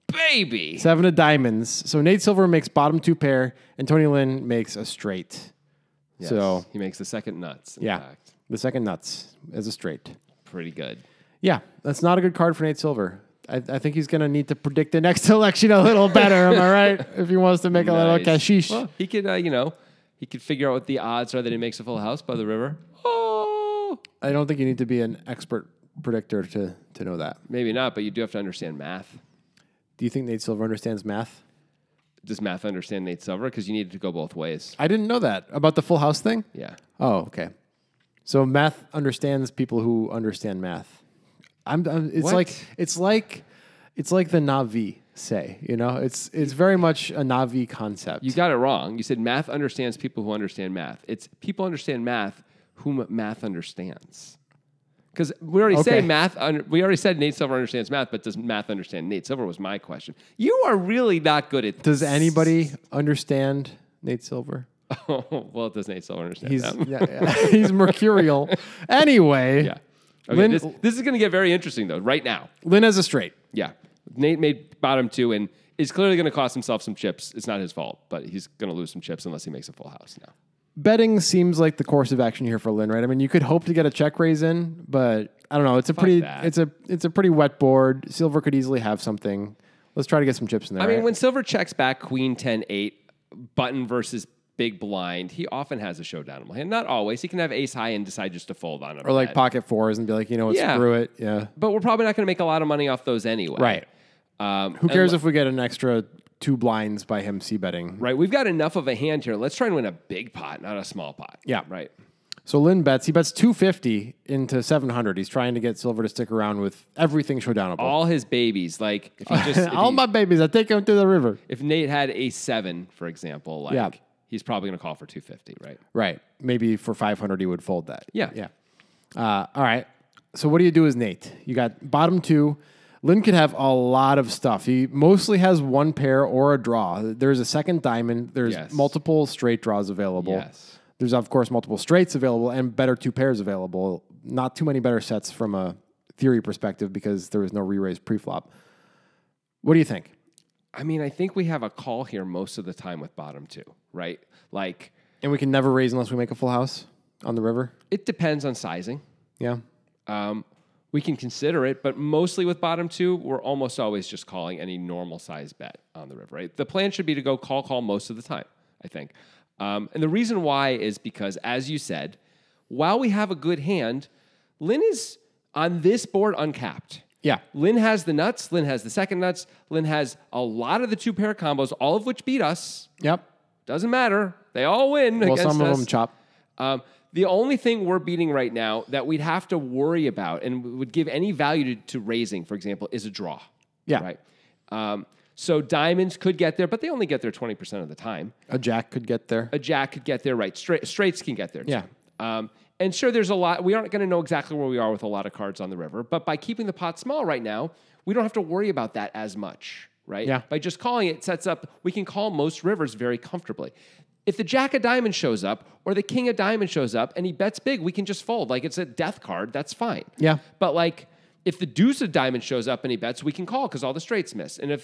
baby. 7 of diamonds. So Nate Silver makes bottom 2 pair, and Tony Lynn makes a straight. Yes. So he makes the second nuts. In yeah, fact. the second nuts as a straight. Pretty good. Yeah, that's not a good card for Nate Silver. I think he's going to need to predict the next election a little better. Am I right? If he wants to make a little cashish. Well, he could, he could figure out what the odds are that he makes a full house by the river. Oh, I don't think you need to be an expert predictor to know that. maybe not, but you do have to understand math. Do you think Nate Silver understands math? Does math understand Nate Silver? Because you need it to go both ways. I didn't know that about the full house thing. Yeah. Oh, okay. So math understands people who understand math. It's What? like the Navi say. It's very much a Navi concept. You got it wrong. You said math understands people who understand math. It's people understand math whom math understands. Because we already say Okay. math. We already said Nate Silver understands math, but does math understand Nate Silver? Was my question. You are really not good at this. Does anybody understand Nate Silver? Oh, well, does Nate Silver understand He's that? he's mercurial. Anyway, Yeah. Okay, Lynn, this is going to get very interesting, though, right now. Lynn has a straight. Yeah. Nate made bottom 2 and is clearly going to cost himself some chips. It's not his fault, but he's going to lose some chips unless he makes a full house now. Betting seems like the course of action here for Lynn, right? I mean, you could hope to get a check raise in, but I don't know. It's a that. it's a pretty wet board. Silver could easily have something. Let's try to get some chips in there. I mean, right? when Silver checks back Queen 10-8, button versus big blind, he often has a showdown in hand. Not always. He can have ace high and decide just to fold on it. or like pocket 4s and be like, what, Yeah. screw it. Yeah. But we're probably not going to make a lot of money off those anyway. Right. Who cares if we get an extra 2 blinds by him c-betting? Right. We've got enough of a hand here. Let's try and win a big pot, not a small pot. Yeah. Right. So Lynn bets. He bets 250 into 700. He's trying to get Silver to stick around with everything showdownable. All his babies, like if he just All my babies, I take them to the river. if Nate had a 7, for example, like Yeah. he's probably going to call for 250, right? Right. Maybe for 500 he would fold that. Yeah. Yeah. All right. So what do you do as Nate? You got bottom 2. Lynn could have a lot of stuff. He mostly has 1 pair or a draw. There's a second diamond. There's Yes. multiple straight draws available. Yes. There's, of course, multiple straights available and better 2 pairs available. not too many better sets from a theory perspective because there was no re-raise pre-flop. What do you think? I mean, I think we have a call here most of the time with bottom two, right? Like, And we can never raise unless we make a full house on the river? it depends on sizing. Yeah. We can consider it, but mostly with bottom two, we're almost always just calling any normal size bet on the river, right? The plan should be to go call most of the time, I think. And the reason why is because, as you said, while we have a good hand, Lynn is on this board uncapped. Yeah. Lynn has the nuts. Lynn has the second nuts. Lynn has a lot of the two pair combos, all of which beat us. Yep. Doesn't matter. They all win Well, against some us. of them chop. The only thing we're beating right now that we'd have to worry about and would give any value to raising, for example, is a draw. Yeah. Right. So diamonds could get there, but they only get there 20% of the time. A jack could get there. A jack could get there, right? Straights can get there too. Yeah. And sure, there's a lot. We aren't going to know exactly where we are with a lot of cards on the river, but by keeping the pot small right now, we don't have to worry about that as much, right? Yeah. By just calling it sets up, we can call most rivers very comfortably. If the jack of diamonds shows up or the king of diamonds shows up and he bets big, we can just fold. Like, it's a death card. That's fine. Yeah. But like, if the deuce of diamonds shows up and he bets, we can call because all the straights miss. And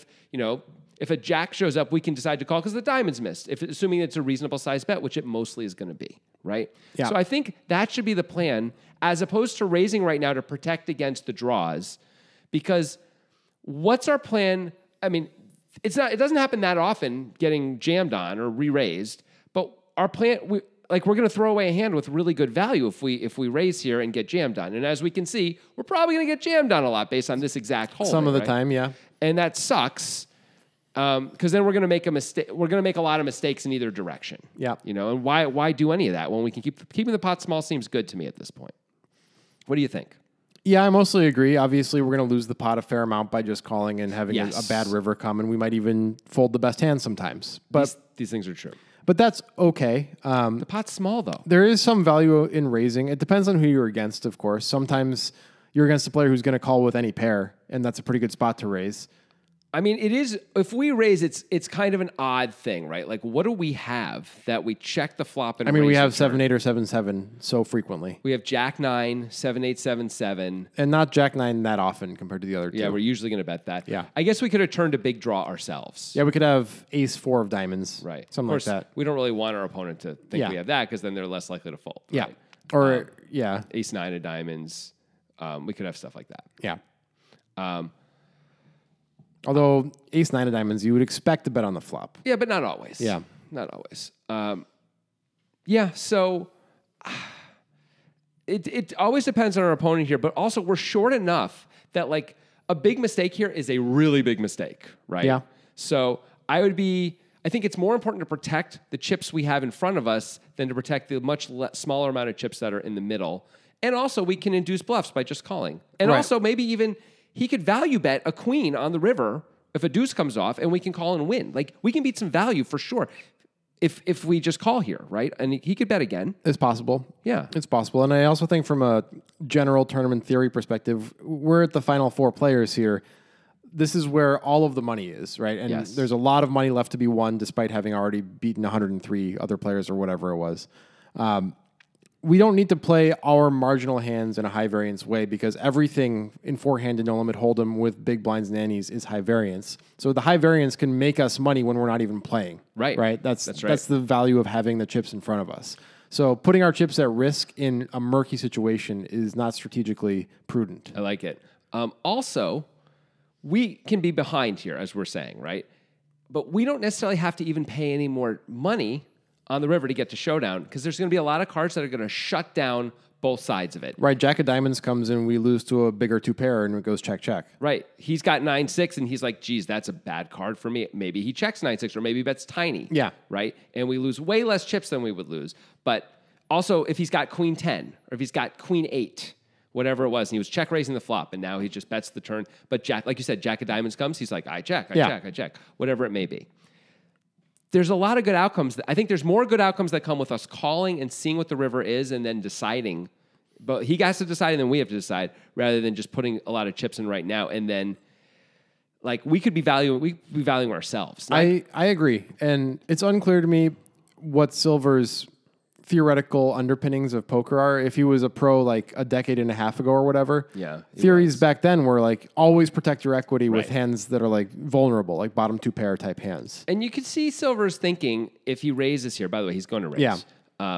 if a jack shows up, we can decide to call because the diamonds missed, assuming it's a reasonable size bet, which it mostly is going to be, right? Yeah. So I think that should be the plan, as opposed to raising right now to protect against the draws, because what's our plan? I mean, it doesn't happen that often getting jammed on or re-raised, but our plan, we're going to throw away a hand with really good value if we raise here and get jammed on. And as we can see, we're probably going to get jammed on a lot based on this exact hole. Some of the time, yeah. And that sucks. Because then we're going to make a mistake. We're going to make a lot of mistakes in either direction. Yeah. And why do any of that when we can keeping the pot small seems good to me at this point. What do you think? Yeah, I mostly agree. Obviously, we're going to lose the pot a fair amount by just calling and having a Yes. bad river come, and we might even fold the best hand sometimes. But These things are true. but that's okay. The pot's small though. There is some value in raising. It depends on who you're against, of course. Sometimes you're against a player who's going to call with any pair, and that's a pretty good spot to raise. I mean, it is. If we raise, it's kind of an odd thing, right? Like, what do we have that we check the flop and I mean, we raise have the turn? 7-8 or 7-7 so frequently, We have Jack 9, 7, 8, 7, 7. and not Jack 9 that often compared to the other two. Yeah, we're usually going to bet that. Yeah. I guess we could have turned a big draw ourselves. Yeah, we could have Ace 4 of diamonds, Right. Something Of course, like that. we don't really want our opponent to think Yeah. we have that because then they're less likely to fold. Yeah, Right? or yeah, Ace 9 of diamonds. We could have stuff like that. yeah. Although Ace 9 of diamonds, you would expect to bet on the flop. Yeah, but not always. Yeah. Not always. Yeah, so it always depends on our opponent here, but also we're short enough that like a big mistake here is a really big mistake, right? Yeah. So I think it's more important to protect the chips we have in front of us than to protect the much smaller amount of chips that are in the middle. And also we can induce bluffs by just calling. And Right. also maybe even he could value bet a queen on the river if a deuce comes off and we can call and win. Like, we can beat some value for sure if we just call here, right? And he could bet again. It's possible. Yeah. It's possible. And I also think from a general tournament theory perspective, we're at the final 4 players here. This is where all of the money is, right? And Yes. there's a lot of money left to be won despite having already beaten 103 other players or whatever it was. We don't need to play our marginal hands in a high variance way because everything in forehand and no limit hold'em with big blinds and antes is high variance. So the high variance can make us money when we're not even playing. Right. Right. That's right. That's the value of having the chips in front of us. So putting our chips at risk in a murky situation is not strategically prudent. I like it. Also, we can be behind here, as we're saying, right? But we don't necessarily have to even pay any more money on the river to get to showdown because there's going to be a lot of cards that are going to shut down both sides of it. Right. Jack of diamonds comes in, we lose to a bigger 2 pair and it goes check, check. Right. He's got 9-6 and he's like, geez, that's a bad card for me. Maybe he checks 9-6 or maybe he bets tiny. Yeah. Right. And we lose way less chips than we would lose. But also if he's got queen 10 or if he's got queen 8, whatever it was, and he was check raising the flop and now he just bets the turn. But Jack, like you said, Jack of diamonds comes. He's like, I check, I check, whatever it may be. There's a lot of good outcomes. I think there's more good outcomes that come with us calling and seeing what the river is and then deciding. But he has to decide and then we have to decide rather than just putting a lot of chips in right now. And then like we could be valuing ourselves. I agree. And it's unclear to me what Silver's theoretical underpinnings of poker are. If he was a pro like a decade and a half ago or whatever, Yeah, he theories back then were like always protect your equity with Right. hands that are like vulnerable, like bottom two pair type hands. And you can see Silver's thinking if he raises here. By the way, he's going to raise. Yeah.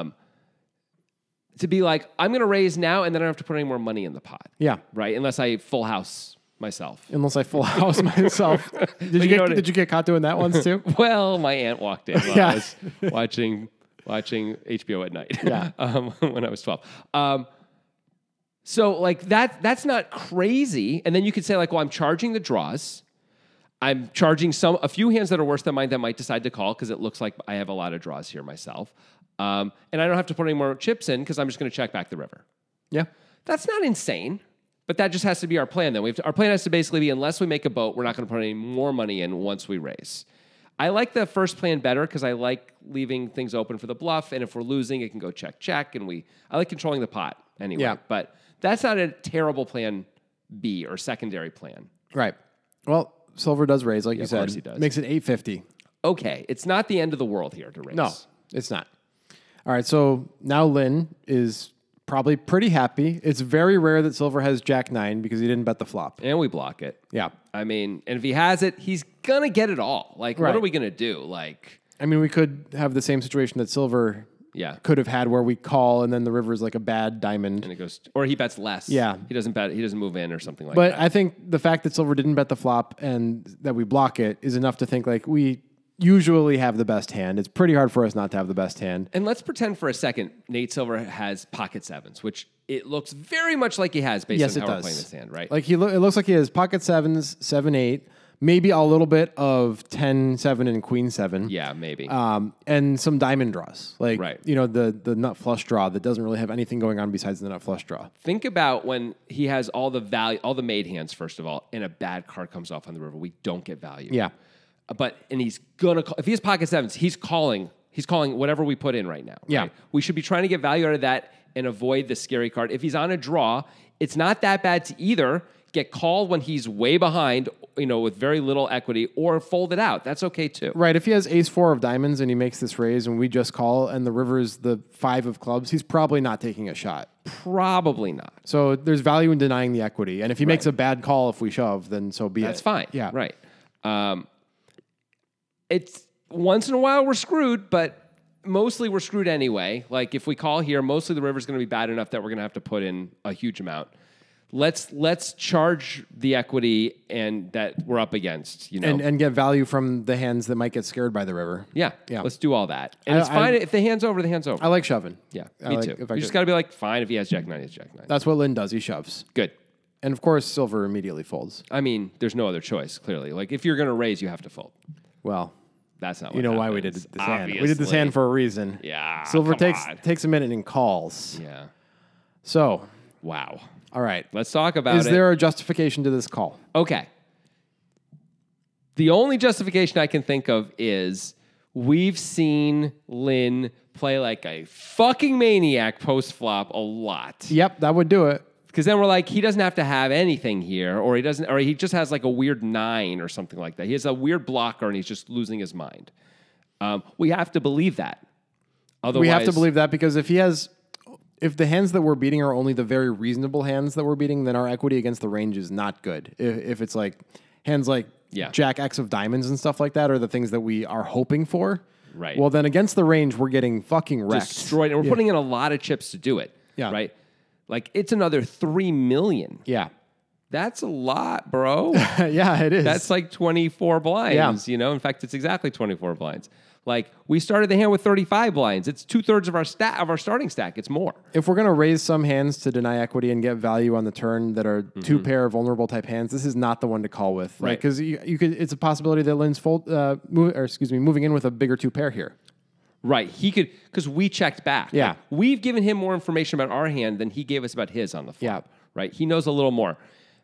To be like, I'm going to raise now, and then I don't have to put any more money in the pot, Yeah. right? Unless I full house myself. Unless I full house myself. Did you know what I- did you get caught doing that once too? Well, my aunt walked in while Yeah. I was watching HBO at night. Yeah. When I was 12. So like that's not crazy. And then you could say like, well, I'm charging the draws. I'm charging a few hands that are worse than mine that might decide to call because it looks like I have a lot of draws here myself. And I don't have to put any more chips in because I'm just going to check back the river. Yeah. That's not insane, but that just has to be our plan then. Our plan has to basically be unless we make a boat, we're not going to put any more money in once we raise. I like the first plan better because I like leaving things open for the bluff, and if we're losing, it can go check, and I like controlling the pot anyway. Yeah. But that's not a terrible plan B or secondary plan. Right. Well, Silver does raise, like you of said. course he does. Makes it 850. Okay, it's not the end of the world here to raise. No, it's not. All right, so now Lynn is probably pretty happy. It's very rare that Silver has Jack 9 because he didn't bet the flop. And we block it. Yeah. I mean, and if he has it, he's going to get it all. Like, what Right. are we going to do? Like, I mean, we could have the same situation that Silver yeah. could have had where we call and then the river is like a bad diamond. And it goes, or he bets less. Yeah. He doesn't bet, he doesn't move in or something like But that. I think the fact that Silver didn't bet the flop and that we block it is enough to think like we usually have the best hand. It's pretty hard for us not to have the best hand. And let's pretend for a second Nate Silver has pocket sevens, which it looks very much like he has based Yes, on it how we're does. playing this hand, right? Like it looks like he has pocket sevens, 7-8, maybe a little bit of 10-7 and queen 7. yeah, maybe. And some diamond draws, like Right. the nut flush draw that doesn't really have anything going on besides the nut flush draw. Think about when he has all the value, all the made hands, first of all, and a bad card comes off on the river. We don't get value. Yeah, And he's gonna call, if he has pocket sevens, he's calling whatever we put in right now. Yeah. Right? We should be trying to get value out of that and avoid the scary card. If he's on a draw, it's not that bad to either get called when he's way behind, with very little equity, or fold it out. That's okay too. right. If he has ace 4 of diamonds and he makes this raise and we just call and the river is the 5 of clubs, he's probably not taking a shot. Probably not. So there's value in denying the equity. And if he makes a bad call if we shove, then so be it. That's fine. Yeah. Right. It's once in a while we're screwed, but mostly we're screwed anyway. Like if we call here, mostly the river's going to be bad enough that we're going to have to put in a huge amount. Let's charge the equity and that we're up against, And get value from the hands that might get scared by the river. Yeah. Yeah. Let's do all that. And I- it's fine if the hand's over, the hand's over. I like shoving. Yeah, I me like- too. if I You could- just got to be like, fine, if he has Jack 9, he has Jack 9. That's what Lynn does. He shoves. Good. And of course, Silver immediately folds. I mean, there's no other choice, clearly. Like if you're going to raise, you have to fold. Well, That's not you what know why we did happens, this hand. We did this obviously. hand for a reason. Yeah. Silver come takes on. takes a minute and calls. Yeah. So, Wow. all right. Let's talk about Is it. there a justification to this call? Okay. The only justification I can think of is we've seen Lynn play like a fucking maniac post flop a lot. Yep, that would do it. Because then we're like, he doesn't have to have anything here, or he just has like a weird 9 or something like that. He has a weird blocker and he's just losing his mind. We have to believe that. Otherwise, We have to believe that because if the hands that we're beating are only the very reasonable hands that we're beating, then our equity against the range is not good. If it's like hands like Yeah. Jack X of diamonds and stuff like that are the things that we are hoping for. Right. Well, then against the range, we're getting fucking wrecked. destroyed, and we're putting in a lot of chips to do it. Yeah. Right. Like it's another 3 million. Yeah. That's a lot, bro. Yeah, it is. That's like 24 blinds, In fact, it's exactly 24 blinds. Like we started the hand with 35 blinds. It's 2/3 of our starting stack. It's more. if we're going to raise some hands to deny equity and get value on the turn that are two pair vulnerable type hands, this is not the one to call with, right? Right. Because you could. It's a possibility that Lynn's moving in with a bigger 2 pair here. Right. He could, because we checked back. Yeah. Like, we've given him more information about our hand than he gave us about his on the flop. Yeah. Right. He knows a little more.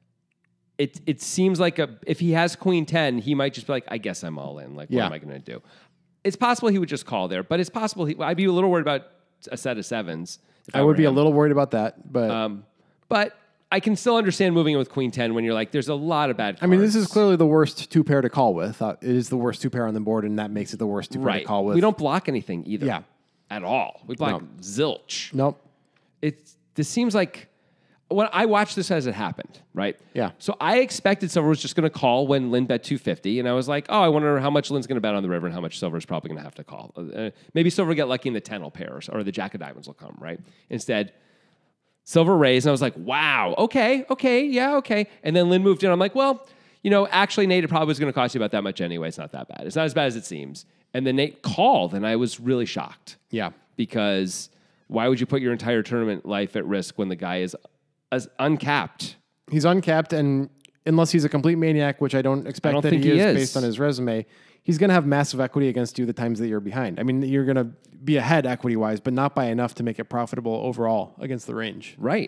It seems like if he has queen 10, he might just be like, I guess I'm all in. Like, what Yeah. am I going to do? It's possible he would just call there, but it's possible I'd be a little worried about a set of sevens. If I would were be a him. little worried about that, but But I can still understand moving in with queen 10 when you're like, there's a lot of bad cards. I mean, this is clearly the worst 2 pair to call with. It is the worst 2 pair on the board, and that makes it the worst 2 pair to right. call with. We don't block anything either. Yeah. at all. We block No. zilch. Nope. This seems like when I watched this as it happened, right? Yeah. So I expected Silver was just going to call when Lynn bet 250, and I was like, oh, I wonder how much Lynn's going to bet on the river and how much Silver is probably going to have to call. Maybe Silver will get lucky and the 10 will pair or the Jack of Diamonds will come, right? Instead, Silver raised, and I was like, wow, okay, yeah, okay. And then Lynn moved in. I'm like, well, actually, Nate, it probably was going to cost you about that much anyway. It's not that bad. It's not as bad as it seems. And then Nate called, and I was really shocked. Yeah. Because why would you put your entire tournament life at risk when the guy is uncapped? He's uncapped, and unless he's a complete maniac, which I don't expect that he is based on his resume, he's going to have massive equity against you the times that you're behind. I mean, you're going to be ahead equity-wise, but not by enough to make it profitable overall against the range. Right.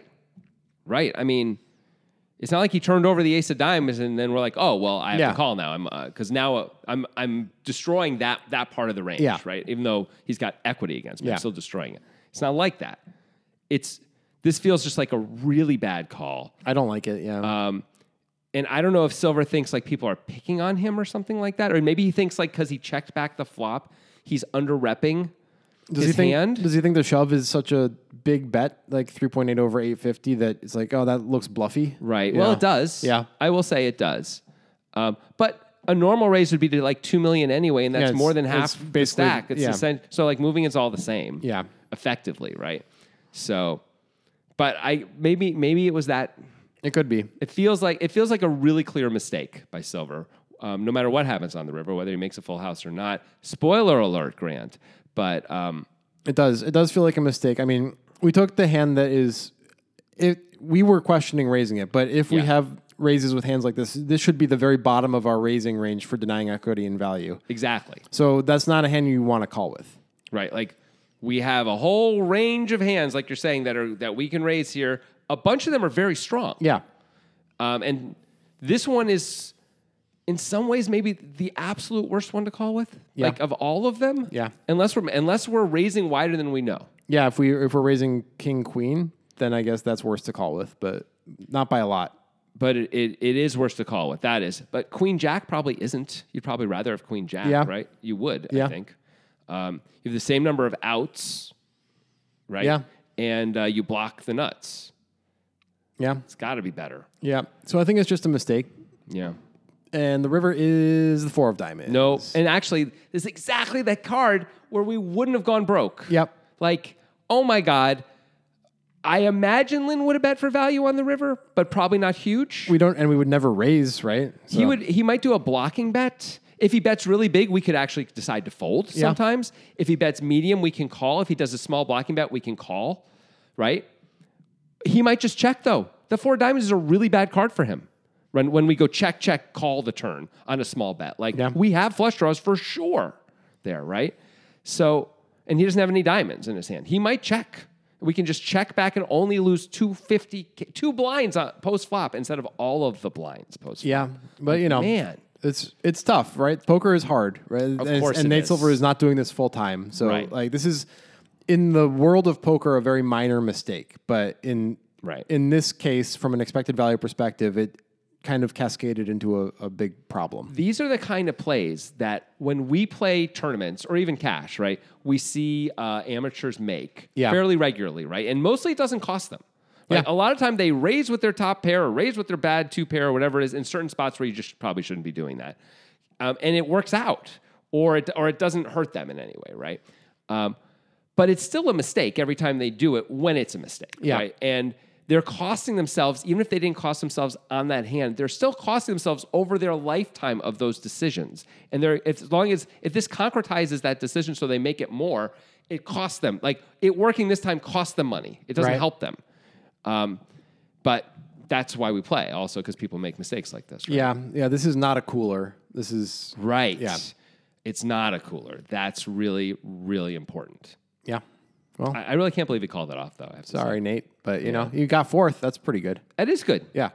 I mean, it's not like he turned over the ace of diamonds and then we're like, oh, well, I have to call now. Because now I'm destroying that part of the range, right? Even though he's got equity against me, I'm still destroying it. It's not like that. This feels just like a really bad call. I don't like it, And I don't know if Silver thinks like people are picking on him or something like that. Or maybe he thinks like because he checked back the flop, he's under-repping his hand. Does he think the shove is such a big bet, like 3.8 over 850, that it's like, oh, that looks bluffy? Right. Well, it does. Yeah. I will say it does. But a normal raise would be to like 2 million anyway, and that's more than half the stack. So like moving is all the same. Yeah. Effectively, right? So, but maybe it was that. It could be. It feels like a really clear mistake by Silver. No matter what happens on the river, whether he makes a full house or not. Spoiler alert, Grant. But it does feel like a mistake. I mean, we took the hand that is. We were questioning raising it, but if we have raises with hands like this should be the very bottom of our raising range for denying equity and value. Exactly. So that's not a hand you want to call with. Right. Like we have a whole range of hands, like you're saying, that we can raise here. A bunch of them are very strong. Yeah. And this one is, in some ways, maybe the absolute worst one to call with. Yeah. Like of all of them. Yeah. Unless we're raising wider than we know. Yeah. If we're raising king queen, then I guess that's worse to call with, but not by a lot. But it is worse to call with. That is. But queen jack probably isn't. You'd probably rather have queen jack, right? You would, I think. You have the same number of outs, right? Yeah. And you block the nuts. Yeah. It's got to be better. Yeah. So I think it's just a mistake. Yeah. And the river is the 4 of diamonds. No. And actually, this is exactly that card where we wouldn't have gone broke. Yep. Like, oh my God. I imagine Lynn would have bet for value on the river, but probably not huge. We would never raise, right? So. He might do a blocking bet. If he bets really big, we could actually decide to fold sometimes. If he bets medium, we can call. If he does a small blocking bet, we can call, right? He might just check, though. The 4 of diamonds is a really bad card for him. When we go check, check, call the turn on a small bet. Like, we have flush draws for sure there, right? So, and he doesn't have any diamonds in his hand. He might check. We can just check back and only lose 2 blinds post flop instead of all of the blinds post flop. Yeah, but man, it's tough, right? Poker is hard, right? Of course, and Nate Silver is not doing this full time, so like this is in the world of poker a very minor mistake, but in this case, from an expected value perspective, it kind of cascaded into a big problem. These are the kind of plays that when we play tournaments or even cash, right, we see amateurs make fairly regularly, right? And mostly it doesn't cost them. Like a lot of time they raise with their top pair or raise with their bad 2 pair or whatever it is in certain spots where you just probably shouldn't be doing that. And it works out or it doesn't hurt them in any way, right? But it's still a mistake every time they do it when it's a mistake, right? And they're costing themselves, even if they didn't cost themselves on that hand, they're still costing themselves over their lifetime of those decisions. And if this concretizes that decision so they make it more, it costs them. Like it working this time costs them money. It doesn't help them. But that's why we play also because people make mistakes like this. Right? Yeah. This is not a cooler. This is right. Yeah. It's not a cooler. That's really, really important. Yeah. Well, I really can't believe he called it off, though. I have to sorry, say. Nate, but you know you got 4th. That's pretty good. That is good. Yeah.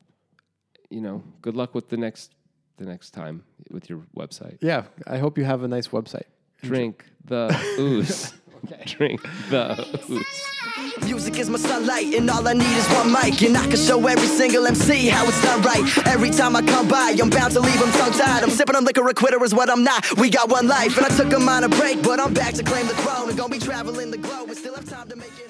Good luck with the next time with your website. Yeah. I hope you have a nice website. Drink the ooze. Drink the ooze. Music is my sunlight, and all I need is one mic. And I can show every single MC how it's done right. Every time I come by, I'm bound to leave them tongue-tied. I'm sipping on liquor, a quitter is what I'm not. We got one life, and I took a minor break, but I'm back to claim the throne. And gonna be traveling the globe, and still have time to make it.